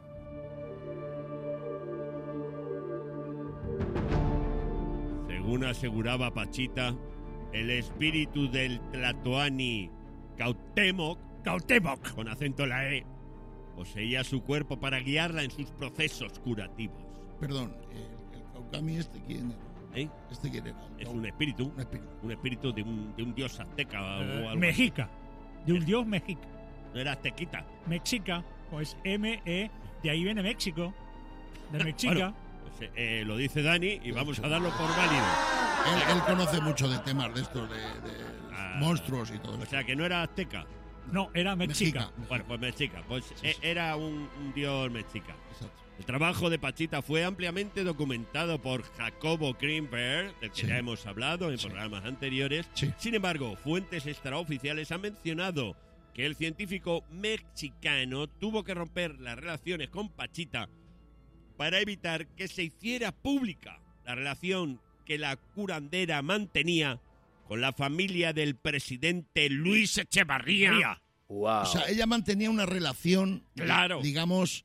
Según aseguraba Pachita, el espíritu del Tlatoani Cuauhtémoc, Cuauhtémoc, con acento en la E, poseía su cuerpo para guiarla en sus procesos curativos. Perdón, el, el Caucami este quién era? ¿Eh? ¿Este quién era? Es un espíritu, Un espíritu. un espíritu de un, de un dios azteca o Eh, algo así. Mexica. De un dios mexica. No era aztequita. Mexica, pues M E, de ahí viene México. De Mexica. Bueno, pues, eh, lo dice Dani y vamos a darlo por válido. Él, él conoce mucho de temas de estos, de, de Ah, monstruos y todo O eso. sea, que no era azteca. No, era Mexica. Mexica. Bueno, pues mexica. Pues Sí, eh, sí. era un, un dios mexica. Exacto. El trabajo de Pachita fue ampliamente documentado por Jacobo Greenberg, del que Sí. ya hemos hablado en Sí. programas anteriores. Sí. Sin embargo, fuentes extraoficiales han mencionado que el científico mexicano tuvo que romper las relaciones con Pachita para evitar que se hiciera pública la relación que la curandera mantenía con la familia del presidente Luis Echevarría. Wow. O sea, ella mantenía una relación, Claro. digamos,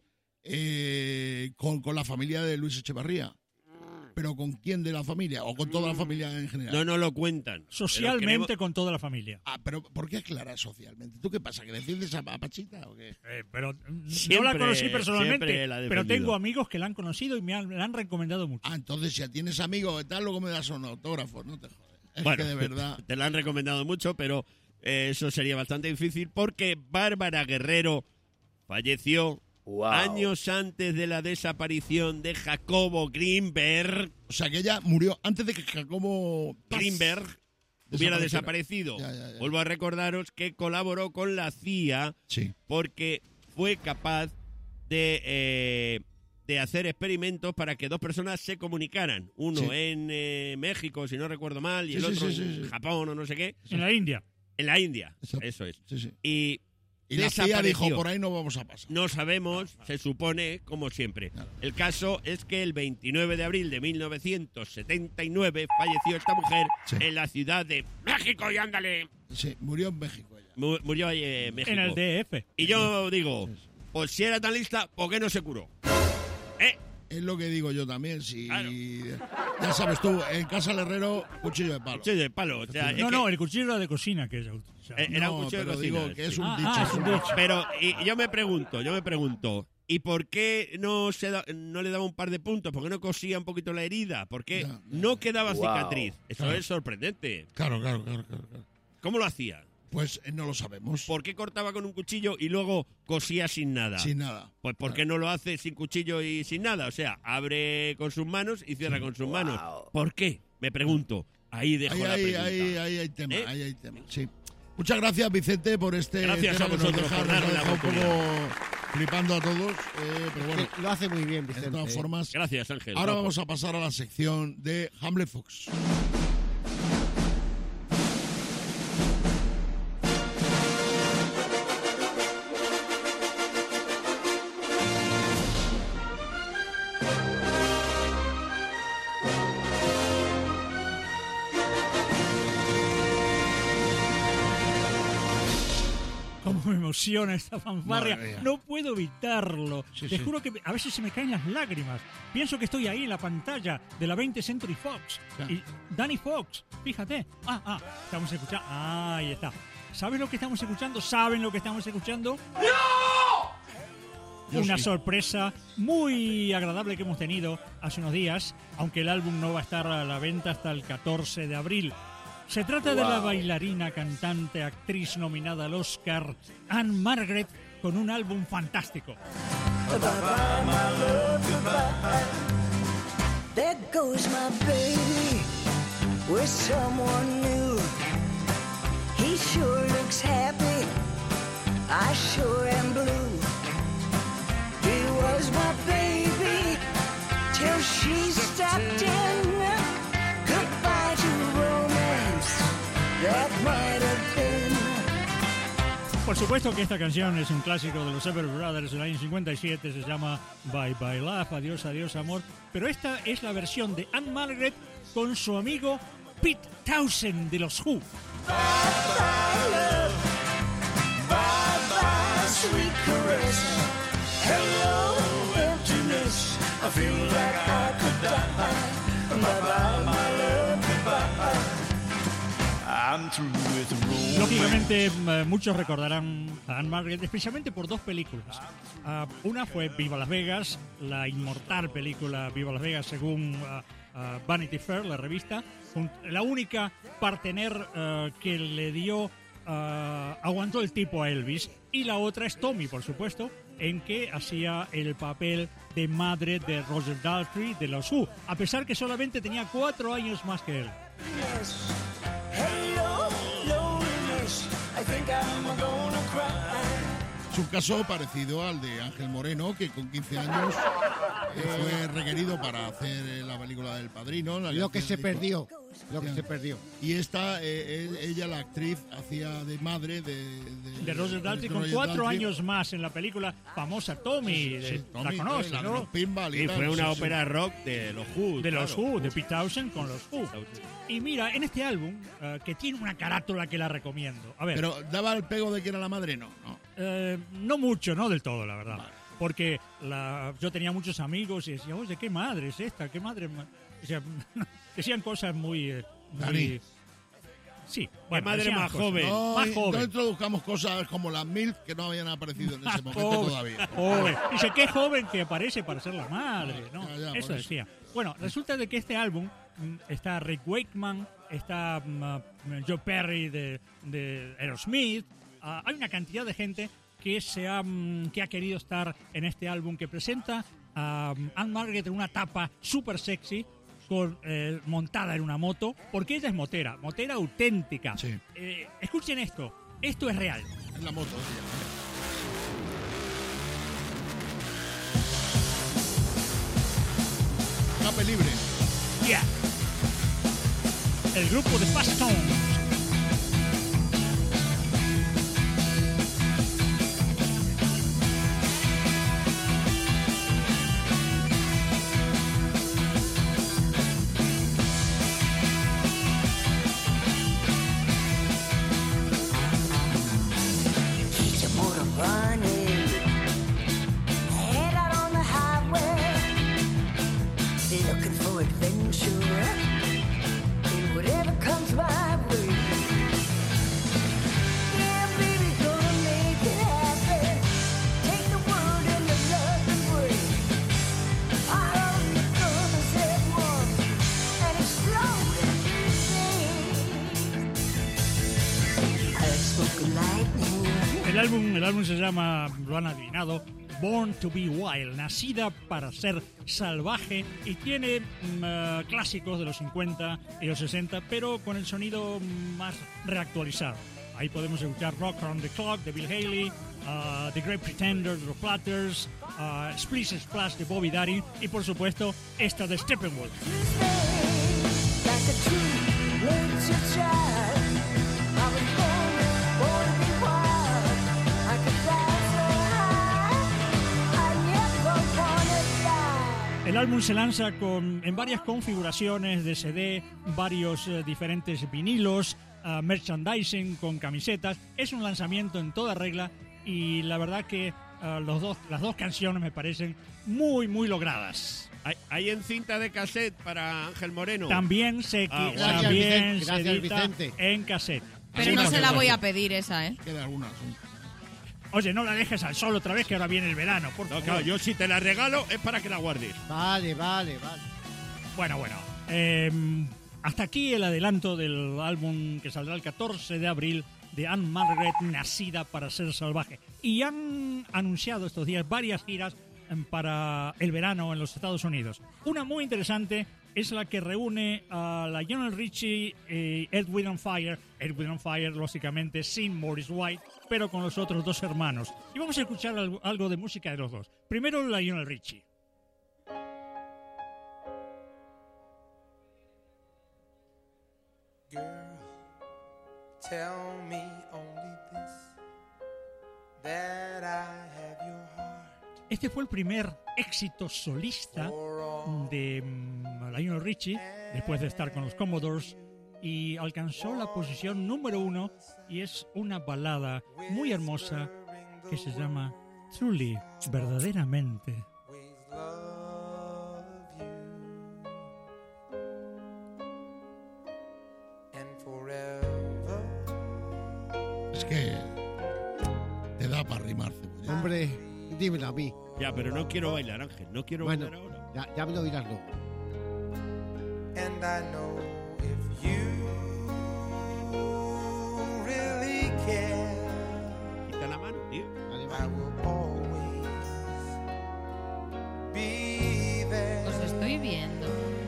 eh, con, con la familia de Luis Echevarría. ¿Pero con quién de la familia? ¿O con toda la familia en general? No nos lo cuentan. Socialmente Pero queremos- con toda la familia. Ah, pero ¿por qué aclarar socialmente? ¿Tú qué pasa? ¿Que defiendes a, a Pachita o qué? Eh, pero mm, no Siempre- la conocí personalmente, siempre la he pero defendido. tengo amigos que la han conocido y me han, la han recomendado mucho. Ah, entonces si tienes amigos y tal, luego me das un autógrafo, no te jodes. Es Bueno, que de verdad... te la han recomendado mucho, pero eh, eso sería bastante difícil porque Bárbara Guerrero falleció Wow. años antes de la desaparición de Jacobo Greenberg. O sea, que ella murió antes de que Jacobo... Paz Greenberg hubiera desapareciera. desaparecido. Ya, ya, ya. Vuelvo a recordaros que colaboró con la C I A Sí. porque fue capaz de, eh, de hacer experimentos para que dos personas se comunicaran. Uno Sí. en eh, México, si no recuerdo mal, y Sí, el sí, otro sí, sí, en sí. Japón o no sé qué. En la India. En la India, Exacto. eso es. Sí, sí. Y Y la C I A dijo, desapareció. por ahí no vamos a pasar. No sabemos, se supone, como siempre. Claro. El caso es que el veintinueve de abril de mil novecientos setenta y nueve falleció esta mujer Sí. en la ciudad de México, y ándale. Sí, murió en México ella. Mu- Murió ahí en México. En el D F. Y yo digo, Sí, sí. pues si era tan lista, ¿por qué no se curó? ¿Eh? Es lo que digo yo también. Si Claro. Ya sabes tú, en casa del herrero, cuchillo de palo. Sí, de palo. O sea, es No, que- no, el cuchillo de cocina que ella utilizaba. Eh, era un No, cuchillo de pero cocina, digo que es sí. un Ah, dicho. ah, es un dicho. Pero y yo me pregunto, yo me pregunto, ¿y por qué no se da- no le daba un par de puntos? ¿Por qué no cosía un poquito la herida? ¿Por qué Ya, ya, no ya. quedaba Wow. cicatriz? Eso Claro. es sorprendente. Claro, claro, claro, claro, claro. ¿Cómo lo hacía? Pues eh, no lo sabemos. ¿Por qué cortaba con un cuchillo y luego cosía sin nada? Sin nada. Pues ¿por qué no lo hace sin cuchillo y sin nada? O sea, abre con sus manos y cierra con sus manos. ¿Por qué? Me pregunto. Ahí dejo Ahí, la ahí, pregunta. ahí, ahí hay tema, ¿Eh? ahí hay tema. Sí. Muchas gracias, Vicente, por este Gracias tema a que nos vosotros deja, por nos darme la deja un oportunidad. poco flipando a todos, eh, pero bueno, Lo hace muy bien, de Vicente. todas formas. Gracias, Ángel. Ahora Guapo. vamos a pasar a la sección de Hamlet Fox. Cómo me emociona esta fanfarria. Madre mía. No puedo evitarlo. Sí, Te sí. juro que a veces se me caen las lágrimas. Pienso que estoy ahí en la pantalla de la veinte Century Fox. Ya. Y Danny Fox, fíjate. Ah, ah, estamos escuchando. Ah, ahí está. ¿Sabes lo que estamos escuchando? ¿Saben lo que estamos escuchando? Yo Una sí. sorpresa muy agradable que hemos tenido hace unos días, aunque el álbum no va a estar a la venta hasta el catorce de abril. Se trata de la bailarina, cantante, actriz nominada al Oscar, Anne Margaret, con un álbum fantástico. There goes my baby with someone new. He sure looks happy. I sure am blue. He was my baby till she stepped in. Goodbye to romance that might have been. Por supuesto que esta canción es un clásico de los Everly Brothers del año cincuenta y siete, se llama Bye Bye Love, Adiós, Adiós, Amor. Pero esta es la versión de Anne Margaret con su amigo Pete Townshend de los Who. Bye-bye, sweet caress. Hello, emptiness. I feel like I could die. Bye-bye, my love, goodbye. I'm through with the romance. Lógicamente, eh, muchos recordarán a Anne Margaret, especialmente por dos películas. Ah, una fue Viva Las Vegas, la inmortal película Viva Las Vegas, según ah, ah, Vanity Fair, la revista. Un- La única partener ah, que le dio, ah, aguantó el tipo a Elvis. Y la otra es Tommy, por supuesto, en que hacía el papel de madre de Roger Daltrey de los Who, a pesar que solamente tenía cuatro años más que él. Hello, loneliness. I think I'm gonna cry. Es un caso parecido al de Ángel Moreno, que con quince años eh, fue requerido para hacer eh, la película del Padrino. la Lo que hacía se de- perdió. Lo que Ya. se perdió. Y esta, eh, eh, ella, la actriz, hacía de madre de... De, De Roger Daltrey, de con Roger cuatro Daltrey. años más en la película famosa Tommy. Sí, de- sí, la Tommy, conoces, la de ¿no? los pinball y Y tal, fue una sí, sí. ópera rock de los Who. De los claro. Who, de Pete Townshend con los Who. Y mira, en este álbum, eh, que tiene una carátula que la recomiendo. A ver, Pero daba el pego de que era la madre, no. no. eh, no mucho, no del todo, la verdad. Porque la, yo tenía muchos amigos y decía, oye, ¿qué madre es esta? ¿Qué madre? ma-?" O sea, decían cosas muy... eh, muy- Dani. Sí, bueno, madre decían más cosas. joven. No, Más y- joven. no introduzcamos cosas como las MILF que no habían aparecido en ese Más momento joven, todavía. joven. Dice, qué joven que aparece para ser la madre, ¿no? Ya, ya, por eso eso. decía. Bueno, resulta de que este álbum mm, está Rick Wakeman, está mm, ah, Joe Perry de, de Aerosmith, ah, hay una cantidad de gente que se ha, mm, que ha querido estar en este álbum que presenta a mm, Anne Margaret en una tapa súper sexy, con, eh, montada en una moto, porque ella es motera, motera auténtica. Sí. Eh, escuchen esto, esto es real. En la moto. ella. Escape libre. Yeah. El grupo de Fast Tones. Keep your motor running. Head out on the highway. Looking for adventure. And whatever comes my way. Yeah, baby, gonna make it happen. Take the world and the love and break. Fire up the gun set one and explode everything. I smoke lightning. El álbum, el álbum se llama, lo han adivinado, Born to be Wild, nacida para ser salvaje, y tiene mm, eh, clásicos de los cincuenta y los sesenta, pero con el sonido más reactualizado. Ahí podemos escuchar Rock Around the Clock de Bill Haley, uh, The Great Pretender de los Platters, uh, Splish Splash de Bobby Darin y por supuesto esta de Steppenwolf. El álbum se lanza con, en varias configuraciones de C D, varios eh, diferentes vinilos, uh, merchandising con camisetas. Es un lanzamiento en toda regla y la verdad que uh, los dos, las dos canciones me parecen muy, muy logradas. ¿Hay, hay en cinta de cassette para Ángel Moreno? También se, Ah, también Vicente. se Gracias, edita Vicente. en cassette. Pero Sí, no por se la supuesto. voy a pedir esa, ¿eh? Queda algunas. Oye, no la dejes al sol otra vez que ahora viene el verano, por No, favor. claro, yo si te la regalo es para que la guardes. Vale, vale, vale. Bueno, bueno. Eh, hasta aquí el adelanto del álbum que saldrá el catorce de abril de Anne Margaret, Nacida para ser salvaje. Y han anunciado estos días varias giras eh, para el verano en los Estados Unidos. Una muy interesante es la que reúne a la Lionel Richie y Earth, Wind and Fire. Earth, Wind and Fire, lógicamente, sin Maurice White, pero con los otros dos hermanos. Y vamos a escuchar algo, algo de música de los dos. Primero la Lionel Richie. Girl, tell me only this, that I have your heart. Este fue el primer éxito solista de mm, Lionel Richie, después de estar con los Commodores, y alcanzó la posición número uno, y es una balada muy hermosa que se llama Truly, verdaderamente. Es que te da para rimar, cebolla. Hombre, dímelo a mí. Ya, pero no quiero bailar, Ángel. No quiero Bueno, bailar ahora. ya, ya me lo dirás luego. And I know if you really care, Quita la mano, tío. Vale, I vale. will always be there. Os estoy viendo.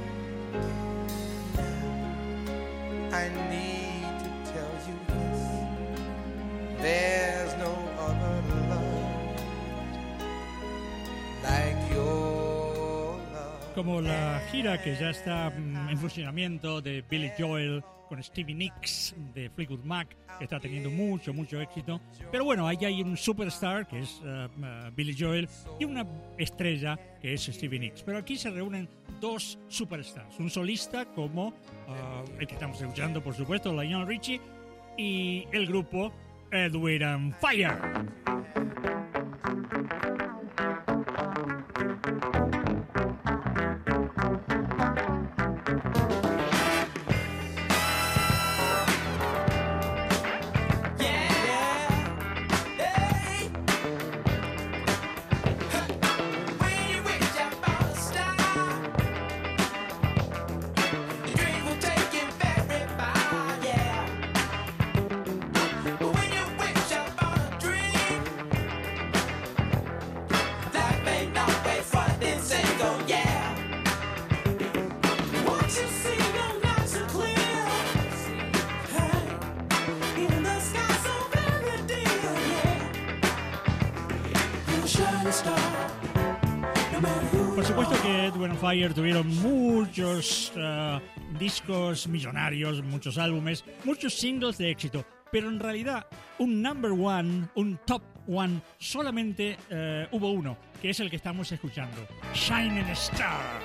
I need to tell you this, there's no other love like your love. Como la gira que ya está mm, en funcionamiento de Billy Joel con Stevie Nicks de Fleetwood Mac, que está teniendo mucho, mucho éxito. Pero bueno, ahí hay un superstar que es uh, uh, Billy Joel y una estrella que es Stevie Nicks. Pero aquí se reúnen dos superstars, un solista como uh, el que estamos escuchando, por supuesto, Lionel Richie, y el grupo Earth, Wind and Fire. Por supuesto que Earth, Wind and Fire tuvieron muchos uh, discos millonarios, muchos álbumes, muchos singles de éxito, pero en realidad un number one, un top one, solamente uh, hubo uno, que es el que estamos escuchando, Shining Star.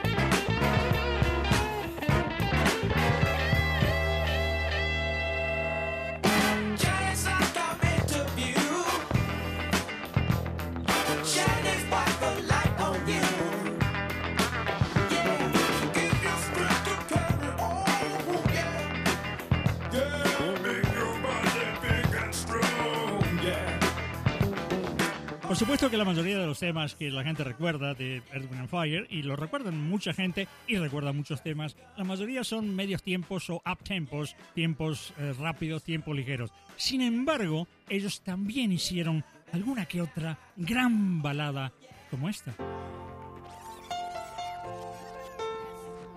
Por supuesto que la mayoría de los temas que la gente recuerda de Earth, Wind and Fire, y lo recuerdan mucha gente y recuerda muchos temas, la mayoría son medios tiempos o up tempos, tiempos eh, rápidos, tiempos ligeros. Sin embargo, ellos también hicieron alguna que otra gran balada como esta.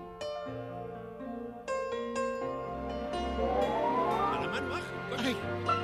A la mano baja. Ay,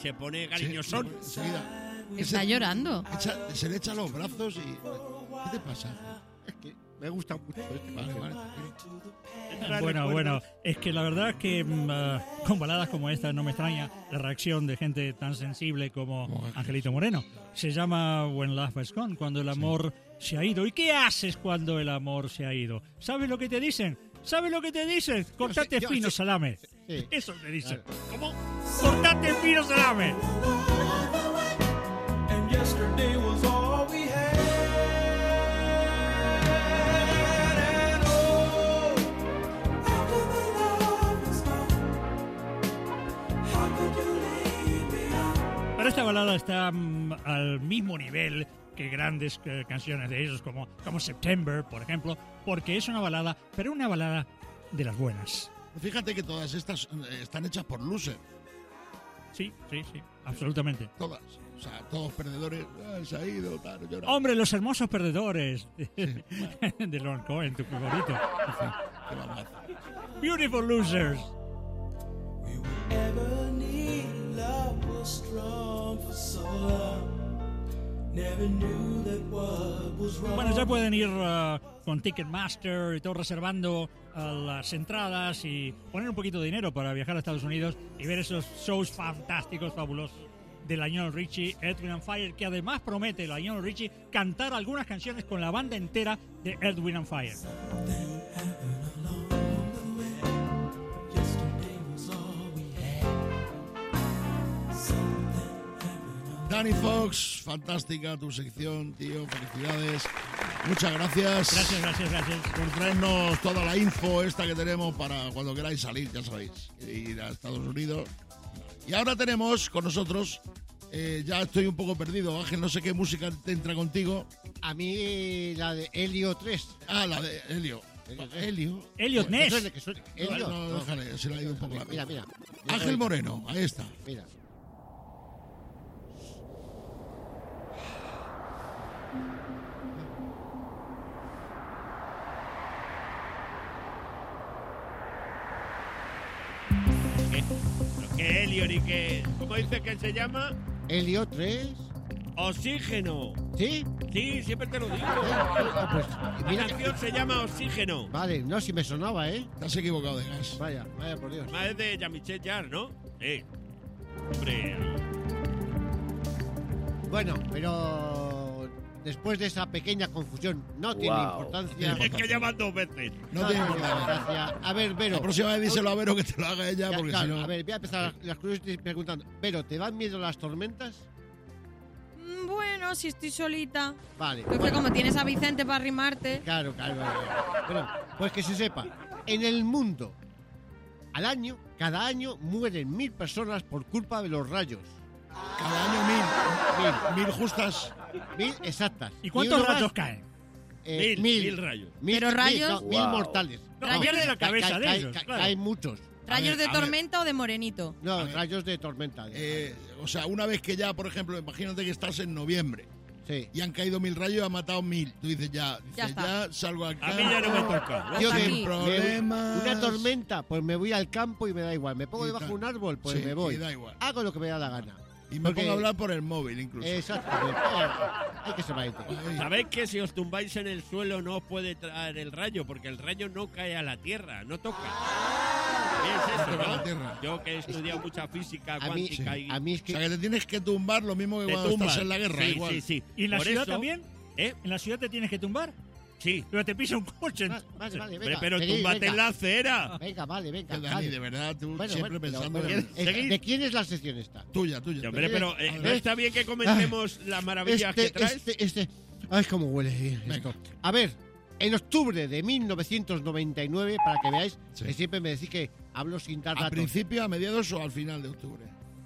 se pone cariñosón. Sí, enseguida. Está Se- llorando. echa- se le echan los brazos y... ¿Qué te pasa? Es que me gusta mucho este. Vale, vale. Bueno, bueno, es que la verdad que mm, ah, con baladas como esta no me extraña la reacción de gente tan sensible como Angelito Moreno. Se llama When Love Has Gone, cuando el amor se ha ido. ¿Y qué haces cuando el amor se ha ido? ¿Sabes lo que te dicen? ¿Sabes lo que te dicen? Cortate yo fino, sé. salame. Sí. Eso te dicen. Claro. ¿Cómo? Cortate fino, salame. And yesterday was all we had. And oh, after the love is gone, how could you leave me out? Pero esta balada está mm, al mismo nivel que grandes eh, canciones de ellos, como, como September, por ejemplo, porque es una balada, pero una balada de las buenas. Fíjate que todas estas eh, están hechas por loser. Sí, sí, sí, absolutamente. Todas. O sea, todos perdedores. Ah, se ha ido, tal, llora. Hombre, los hermosos perdedores de Lorne Cohen, tu favorito. ¿Qué vamos a hacer? Beautiful Losers. Ebony love was strong for so long. Never knew that what was wrong. Bueno, ya pueden ir uh, con Ticketmaster y todo reservando uh, las entradas y poner un poquito de dinero para viajar a Estados Unidos y ver esos shows fantásticos, fabulosos de Lionel Richie, Earth, Wind and Fire, que además promete Lionel Richie cantar algunas canciones con la banda entera de Earth, Wind and Fire. Danny Fox, fantástica tu sección, tío, felicidades. Muchas gracias. Gracias, gracias, gracias. Por traernos toda la info esta que tenemos para cuando queráis salir, ya sabéis, ir a Estados Unidos. Y ahora tenemos con nosotros, eh, ya estoy un poco perdido, Ángel, no sé qué música te entra contigo. A mí la de Helio tres. Ah, la de Helio. Helio. Elliot Que Ness. suene, que suene. Helio. No, no, déjale, se le ha ido un poco la Mira, vida. mira. Ángel Moreno, ahí está. Mira. ¿Pero qué Helio ni qué? ¿Cómo dice que se llama? Helio tres. Oxígeno. ¿Sí? Sí, siempre te lo digo. Ah, pues, La mira, canción se llama Oxígeno. vale, no, si me sonaba, ¿eh? Te has equivocado de gas. Vaya, vaya por Dios. Más es de Jean-Michel Jarre, ¿no? Sí. Hombre, Bueno, pero después de esa pequeña confusión, no tiene Wow. importancia. es que llaman dos veces. No No tiene tiene importancia. importancia. A ver, Vero. La próxima vez díselo a Vero que te lo haga ella, Ya, porque claro, si no... A ver, voy a empezar las, las curiosidades preguntando. Vero, ¿te dan miedo las tormentas? Mm, Bueno, si estoy solita. Vale. Porque bueno, como tienes a Vicente para arrimarte. Claro, claro, claro. Bueno, pues que se sepa. En el mundo, al año, cada año mueren mil personas por culpa de los rayos. Cada año mil. Mil. Mil justas. Mil exactas. ¿Y cuántos uno más, rayos caen? eh, Mil, mil rayos. Mil, Pero mil, rayos- no, mil Wow. mortales. No, Rayos pierde la Ca- cabeza ca- de ca- ellos. ca- claro. Caen muchos. ¿Rayos ver, de a ver. tormenta o de morenito? No, A ver. rayos de tormenta. Eh, o sea, una vez que ya, por ejemplo, imagínate que estás en noviembre sí. y han caído mil rayos y han matado mil. Tú dices, ya, dices, Ya ya, está. salgo acá. A mí ya no me toca. Ya Yo está que aquí. Sin me voy- problemas. una tormenta, pues me voy al campo y me da igual. Me pongo Y debajo de tal. un árbol, pues Sí, me voy. y da igual. Hago lo que me da la gana. Y me Porque- pongo a hablar por el móvil incluso. Exactamente. Eh, Hay que ser valiente. Ay, ¿Sabéis que si os tumbáis en el suelo no os puede traer el rayo? Porque el rayo no cae a la tierra, no toca. ¿Qué es eso, toca no? la tierra. Yo que he estudiado mucha física A mí, cuántica y... a mí es O que... sea, que te tienes que tumbar lo mismo que te cuando tumbas. estás en la guerra. Sí, igual. sí, sí. ¿Y en la Por ciudad eso- también? ¿Eh? ¿En la ciudad te tienes que tumbar? Sí. Pero te pisa un coche. Vale, vale, vale, Hombre, venga, pero seguid, túmbate venga. en la acera. Venga, vale, venga. Que, Dani, vale. de verdad, tú Bueno, siempre bueno, pensando pero- en... pero, Seguid. ¿de quién es la sección esta? Tuya, tuya. Y, hombre, tuya. pero eh, ¿no Eh, está bien que comentemos las maravillas Este, que traes? este, este... Ay, cómo huele bien Venga. esto. A ver, en octubre de mil novecientos noventa y nueve, para que veáis, Sí. que siempre me decís que hablo sin dar ¿A datos. principio, a mediados o al final de octubre?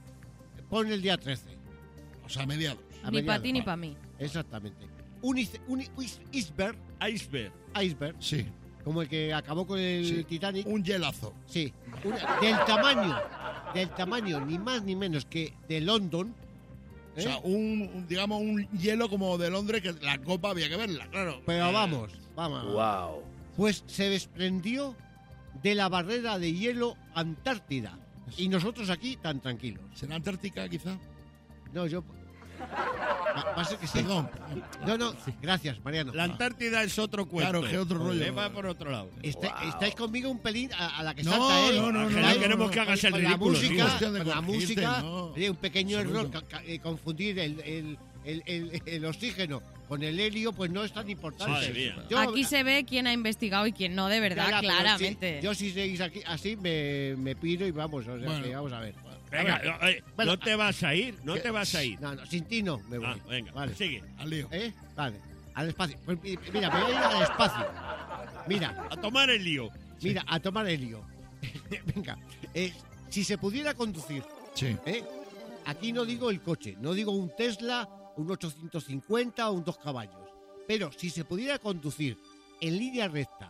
Pon el día trece. O sea, a mediados. a Ni para mediados. ti ni para mí. Exactamente. Un, ice- un is- iceberg, Iceberg. iceberg, Sí. como el que acabó con el Sí. Titanic. Un hielazo. Sí, una- del tamaño, del tamaño ni más ni menos que de London. O ¿eh? sea, un, un- digamos, un hielo como de Londres que la copa había que verla, claro. Pero vamos, vamos. Wow. Pues se desprendió de la barrera de hielo Antártida. Y nosotros aquí tan tranquilos. ¿Será Antártica, quizá? No, yo... Va, va a ser que sí. Perdón. No, no, gracias, Mariano. La Antártida es otro cuento. Claro, que otro rollo. Eh, Va por otro lado. Este- Wow. Estáis conmigo un pelín a, a la que No, salta, ¿eh? no, no, Que no, no queremos no, que hagas el Con la ridículo, música, tío. Cuestión de con la corregirte, música, no. oye, un pequeño error, Absoluto. ca- ca- eh, confundir el, el, el, el- el oxígeno con el helio, pues no es tan importante. Madre mía. Yo- Aquí se ve quién ha investigado y quién no, de verdad, Ya, ya, pero claramente. si- yo si seguís aquí así me, me piro y vamos, o sea, Bueno. que vamos a ver. Venga, A ver, eh, bueno, no te vas a ir, no ¿qué? te vas a ir. No, no, sin ti no me voy. Ah, venga, Vale. sigue. Al lío. ¿Eh? Vale, al espacio. Pues, mi- mira, me voy a ir al espacio. Mira, A tomar el lío. mira, a tomar helio. Venga, eh, si se pudiera conducir, Sí. ¿eh? Aquí no digo el coche, no digo un Tesla, un ochocientos cincuenta o un dos caballos. Pero si se pudiera conducir en línea recta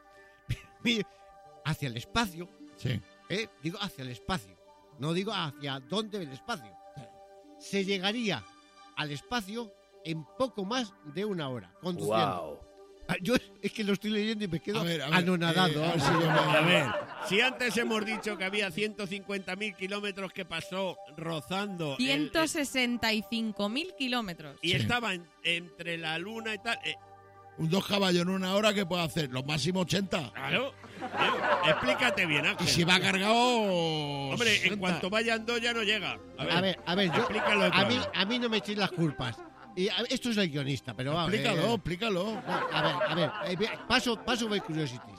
hacia el espacio, Sí. ¿eh? Digo hacia el espacio, no digo hacia dónde el espacio. Se llegaría al espacio en poco más de una hora, conduciendo. Wow. Ah, Yo es que lo estoy leyendo y me quedo A ver, a ver, anonadado. eh, a ver si yo me- A ver, si antes hemos dicho que había ciento cincuenta mil kilómetros que pasó rozando el- ciento sesenta y cinco mil kilómetros. y Sí. estaba en- entre la luna y tal. eh, Un dos caballos en una hora, ¿qué puede hacer? Los máximo ochenta. claro, tío, explícate bien, Ángel. Y si va cargado... Hombre, en sesenta. cuanto vayan dos ya no llega. A ver, A ver, a ver, yo, explícalo otra a mí, vez. a mí no me echéis las culpas. Y a- esto es el guionista, pero vamos. Explícalo, eh, explícalo. no, a ver, a ver, eh, ve- paso, paso de curiosities.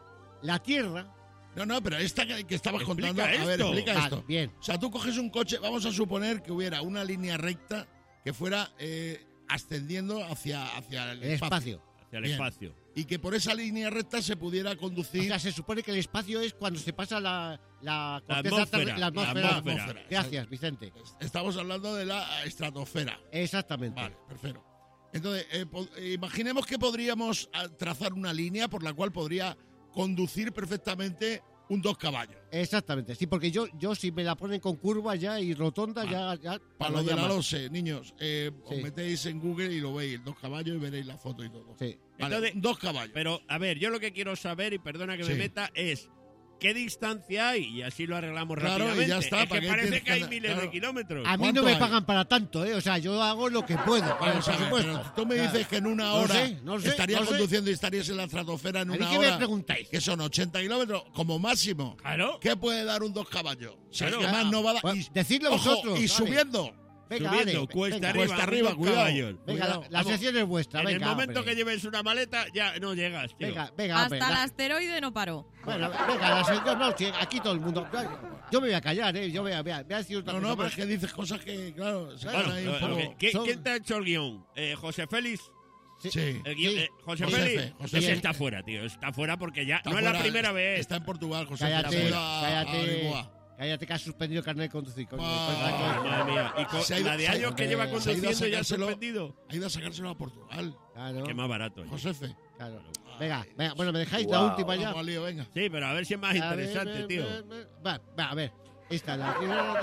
La Tierra. No, no, pero esta que, que estabas Explica contando... A ver, esto. explica Vale, esto. bien. O sea, tú coges un coche, vamos a suponer que hubiera una línea recta que fuera eh, ascendiendo hacia, hacia el, El espacio. Hacia el Bien. espacio. Y que por esa línea recta se pudiera O conducir... sea, se supone que el espacio es cuando se pasa la, la, La corteza atmósfera, terrestre- la la atmósfera. atmósfera. Gracias, Vicente. Estamos hablando de la estratosfera. Exactamente. Vale, perfecto. Entonces, eh, po- eh, imaginemos que podríamos ah, trazar una línea por la cual podría conducir perfectamente un dos caballos. Exactamente, sí, porque yo, yo si me la ponen con curva ya y rotonda, ya, ya. Para lo de la más. LOSE, niños, eh, Sí. os metéis en Google y lo veis, dos caballos y veréis la foto y todo. Sí. Vale, Entonces- dos caballos. Pero, a ver, yo lo que quiero saber, y perdona que Sí. me meta, es qué distancia hay, y así lo arreglamos Claro, y rápidamente. ya está, Es ¿para que qué parece tienes que hay que- miles claro. de kilómetros. A mí ¿Cuánto no me hay? pagan para tanto, ¿eh? O sea, yo hago lo que puedo. con el Vamos a ver, presupuesto. pero tú me Claro. dices que en una No hora sé, no sé, estarías no sé. conduciendo y estarías en la estratosfera en ¿A mí una qué me hora. preguntáis? Que son ochenta kilómetros como máximo. Claro. ¿Qué puede dar un dos caballos? Si es Claro. que más no va a dar. Pues, y- decidlo ojo, vosotros, y vale. subiendo. Venga, Subiendo, vale, cuesta venga, arriba, cuesta arriba, unos cuidado. caballos. Venga, Cuidado, la, la vamos. sección es vuestra. En venga, el momento hombre. que lleves una maleta, ya no llegas, tío. Venga, venga, Hasta hombre, el la- asteroide no paró. Bueno, venga, la sección, no, sí, aquí todo el mundo. Yo me voy a callar, ¿eh? Yo voy a, voy a, voy a decir otra No, cosa no, pero más. es que dices cosas que, claro, se Bueno, quedan ahí un eh, poco. ok. ¿Qui- son- ¿Quién te ha hecho el guión? Eh, ¿José Félix? Sí. Sí. El guión- Sí. eh, José José Félix. Fe, José Ese Fe. está fuera, tío. Está fuera porque ya Está no es la fuera, primera vez. Está en Portugal, José. Cállate, Fe, a- a cállate, Lisboa. cállate que has suspendido el carnet de conducir. Coño, Ah, pues, Ay, coño. madre mía. Y con Se ha ido- la de se ha años ido- que lleva se ha ido a conduciendo ya sacárselo. suspendido. Ha ido a sacárselo a Portugal. Claro, Qué más barato. José Fe. claro. Venga, venga, bueno, me dejáis la Wow. última ya. Vamos al lío, venga. Sí, pero a ver si es más A ver, interesante, ver, tío. ver, ver. Va, va, a ver. Esta, la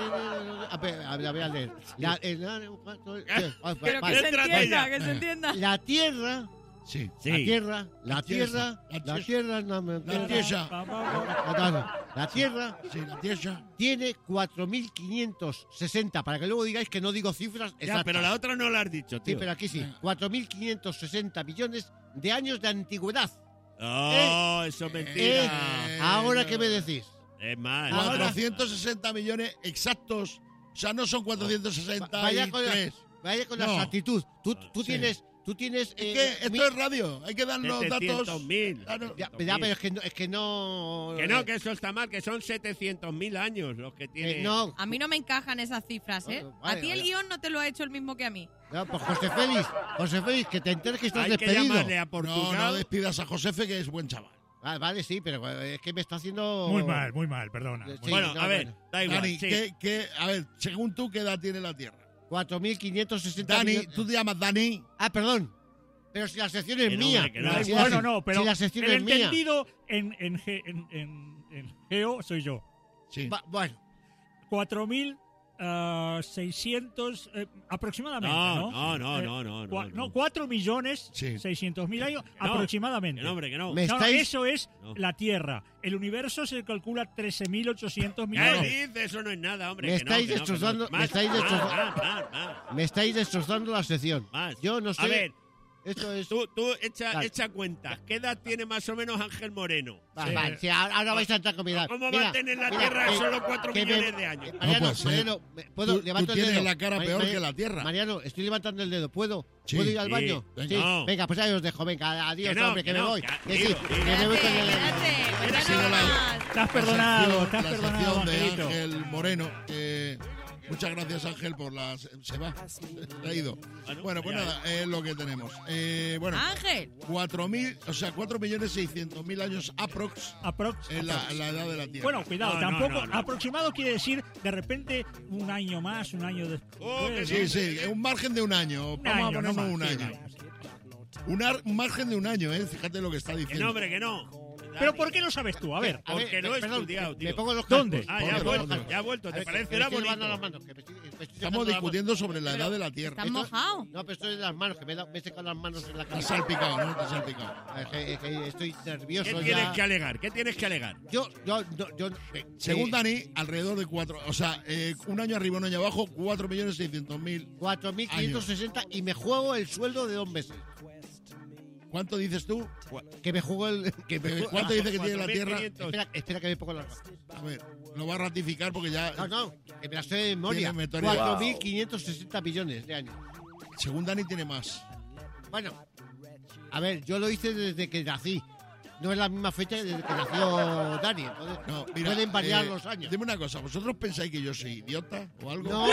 a ver, a ver, la voy a leer. La, el- la- Pero que vale. se entienda, ella. que se entienda. La Tierra, Sí. Sí. la Tierra, la La Tierra, Tierra, la la Tierra, no me La entiendes. Tierra. No, no, la Tierra Sí, la Tierra. tiene cuatro mil quinientos sesenta, para que luego digáis que no digo cifras exactas. Ya, pero la otra no la has dicho, Sí, tío. pero aquí sí. cuatro mil quinientos sesenta millones de años de antigüedad. Oh, eso es ¿Eh? mentira. Ahora, ¿qué me decís? Es más. Ahora- cuatrocientos sesenta millones exactos. O sea, no son cuatrocientos sesenta Vaya y con la, tres. vaya con la No. exactitud. Tú, tú Sí. tienes... Tú tienes Es eh, que esto mi- es radio. Hay que dar los setecientos datos. mil. Claro. Ya, ya, pero es que no... Es que no, Que no, que eso está mal, que son setecientos mil años los que tiene. Eh, no, A mí no me encajan esas cifras, ¿eh? Bueno, vale, A ti el vale. guión no te lo ha hecho el mismo que a mí. no, pues José Félix, José Félix, que te enteres que estás Hay que despedido. llamarle a No, Portugal. no despidas a Josefe, que es buen chaval. Ah, vale, sí, pero eh, es que me está haciendo... Muy mal, muy mal, perdona. Sí. Muy Bueno, no, a ver, bueno. da igual. Dani, sí. ¿qué, qué- a ver, según tú, ¿qué edad tiene la Tierra? cuatro mil quinientos sesenta Dani, millones... tú te llamas Dani. Ah, perdón. Pero si la sección es Que no, mía. hombre, que no. Da Si igual, la- no, no, pero si la sección el es mía. entendido en, en, ge- en, en- en geo soy yo. Sí. Va- bueno, cuatro mil uh, seiscientos, eh, aproximadamente, No, ¿no? no, no, Eh, no, no, cua- no, no, no. cuatro millones Sí. seiscientos mil años, Que no, aproximadamente. que no, hombre, que no. Me No, no, estáis- eso es No. la Tierra. El universo se calcula trece mil ochocientos ¿Qué millones. dices? Eso no es nada, hombre. Me que no, estáis que no, que no. destrozando- me Más, estáis más, destrozando- más, más, más, Me estáis destrozando la sección. más. Yo no sé. A ver, Esto es. tú, tú echa, Dale. echa cuentas. ¿Qué edad tiene más o menos Ángel Moreno? Vale, vale, sí, ahora, ahora vais a entrar con mi edad. ¿Cómo va Mira, a tener la mira, Tierra que- solo cuatro que me- millones de años? eh, Mariano, No puede ser. Mariano, me- ¿puedo? Tú- Levanto tú el tienes dedo. la cara Mari- peor Mari- que la Tierra. Mariano, estoy levantando el dedo. ¿Puedo? Sí. ¿Puedo ir al Sí, baño? venga. Sí. No. Venga, pues ahí os dejo. Venga, adiós, Que no, hombre, que, que me no, voy. que- Que sí, tío, que tío. me voy con el... Espérate, Ha cuéntanos sido la- más. Estás La perdonado, sección- estás la perdonado, sección de Angelito. Ángel Moreno. que muchas gracias, Ángel, por la... Se va. Se ha ido. Bueno, pues ya, nada, es lo que tenemos. Eh, bueno, Ángel. cuatro mil, o sea, cuatro millones seiscientos mil años aprox Aprox, en la, aprox. la edad de la Tierra. Bueno, cuidado, No, no, tampoco. no, no. Aproximado quiere decir de repente un año más, un año después. Oh, que ¿no? Sí, sí, un margen de un año. Un Vamos año, a no ponernos más, un sí, año. vamos. Un, ar- un margen de un año, ¿eh? Fíjate lo que está Que diciendo. no, hombre, que no. Pero ¿por qué lo sabes tú? A ver. A ver, Porque no he perdón, estudiado, me- tío. Me pongo los ¿Dónde? cascos. Ah, ya ha Ponlo, vuelto, ponlo. ya ha vuelto. A ¿Te ver, que parece me la estoy lavando bonito? las manos, que me estoy- me estoy Estamos secando las discutiendo sobre la Pero- edad de la Tierra. ¿Estás Esto- mojado? manos. No, pero estoy en las manos, que me, he dado- me he secado las manos en la Te cara. has salpicado, ¿no? Te has salpicado. Es que, es que estoy nervioso ¿Qué ya. tienes que alegar? ¿Qué tienes que alegar? Yo, yo, yo, yo eh, Según eh, Dani, alrededor de cuatro. O sea, eh, un año arriba, un año abajo, cuatro millones seiscientos mil. cuatro mil quinientos sesenta y me juego el sueldo de dos meses. ¿Cuánto dices tú? Que me juego el... Que me Eh, juego- ¿Cuánto dice que tiene la cuatro mil Tierra? quinientos. Espera, espera que me pongo las gafas. A ver, lo va a ratificar porque ya. No, no, que me las sé de memoria. Tiene memoria. cuatro mil quinientos sesenta millones de años. Según Dani, tiene más. Bueno, a ver, yo lo hice desde que nací. No es la misma fecha desde que nació Dani. Entonces, No, mira, pueden variar eh, los años. Dime una cosa, ¿vosotros pensáis que yo soy idiota o algo? No, Eh,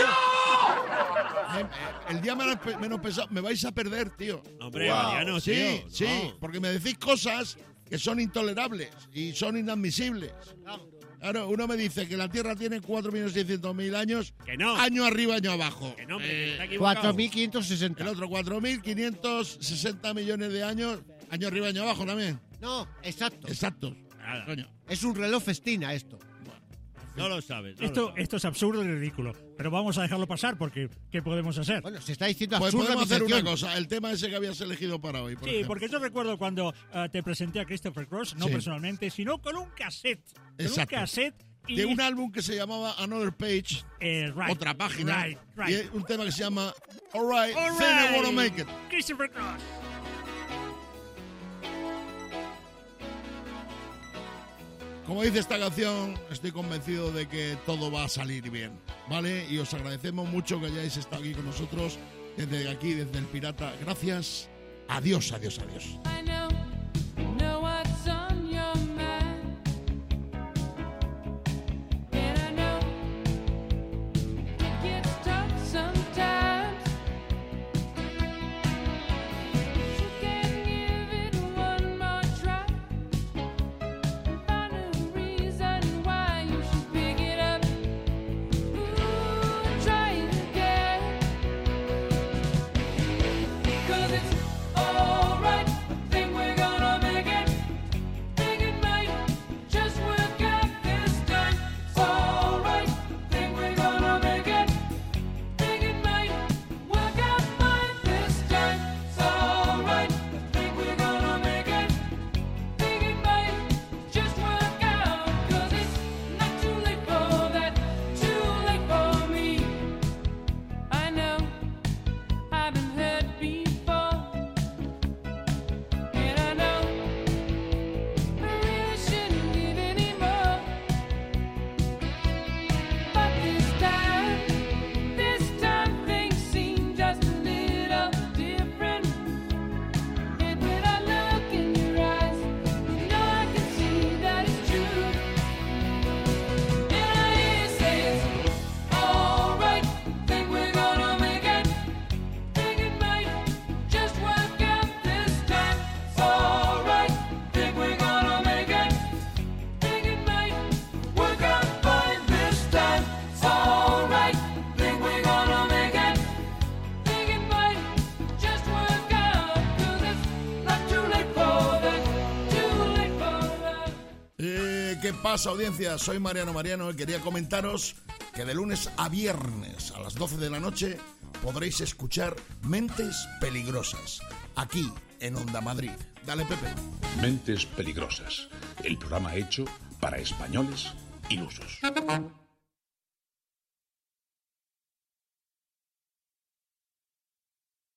eh, el día menos, pe- menos pensado, me vais a perder, tío. Hombre, Wow. Mariano, Sí, tío, sí, no. porque me decís cosas que son intolerables y son inadmisibles. Claro, uno me dice que la Tierra tiene cuatro millones seiscientos mil años, Que no. año arriba, año abajo. Que no, hombre, que Eh, está equivocado. cuatro mil quinientos sesenta. el otro, cuatro mil quinientos sesenta millones de años, año arriba, año abajo también. No, exacto. Exacto. Nada. Coño. Es un reloj festina esto. No lo sabes. no lo Esto, sabes. esto es absurdo y ridículo. Pero vamos a dejarlo pasar porque ¿qué podemos hacer? Bueno, se está diciendo Pues absurda podemos mi hacer una sección. cosa, el tema ese que habías elegido para hoy. Por Sí, ejemplo. porque yo recuerdo cuando eh, te presenté a Christopher Cross, no Sí. personalmente, sino con un cassette. Con Exacto. un cassette y... De un álbum que se llamaba Another Page, eh, right, otra página, Right, y right. hay un tema que se llama Alright, All Then I right. Wanna Make It. Christopher Cross. Como dice esta canción, estoy convencido de que todo va a salir bien, ¿vale? Y os agradecemos mucho que hayáis estado aquí con nosotros, desde aquí, desde el Pirata. Gracias. Adiós, adiós, adiós. I know, know what's on your mind. And I know it gets tough sometimes. But you can give it one more try. Find a reason why you should pick it up. Ooh, try it again. 'Cause it's alright, I think we're gonna make it. Think it might just work out this time. It's alright, I think we're gonna make it. Think it might work out fine this time. It's alright, I think we're gonna make it. Think it might just work out. 'Cause it's not too late for that, too late for me. I know I've been hurt before, and I know I really shouldn't give anymore. But this time, this time things seem just a little different. And when I look in your eyes, you know I can see that it's true. And I hear you say it's alright, think we're gonna make it. Think it might just work out this time. It's alright, think we're gonna make it. Think it might work out fine this time. It's alright, think we're gonna make it. Think it might just work out. 'Cause it's not too late for that, too late for that. Eh, ¿Qué pasa, audiencia? Soy Mariano Mariano y quería comentaros que de lunes a viernes a las doce de la noche podréis escuchar Mentes Peligrosas, aquí en Onda Madrid. Dale, Pepe. Mentes Peligrosas, el programa hecho para españoles ilusos.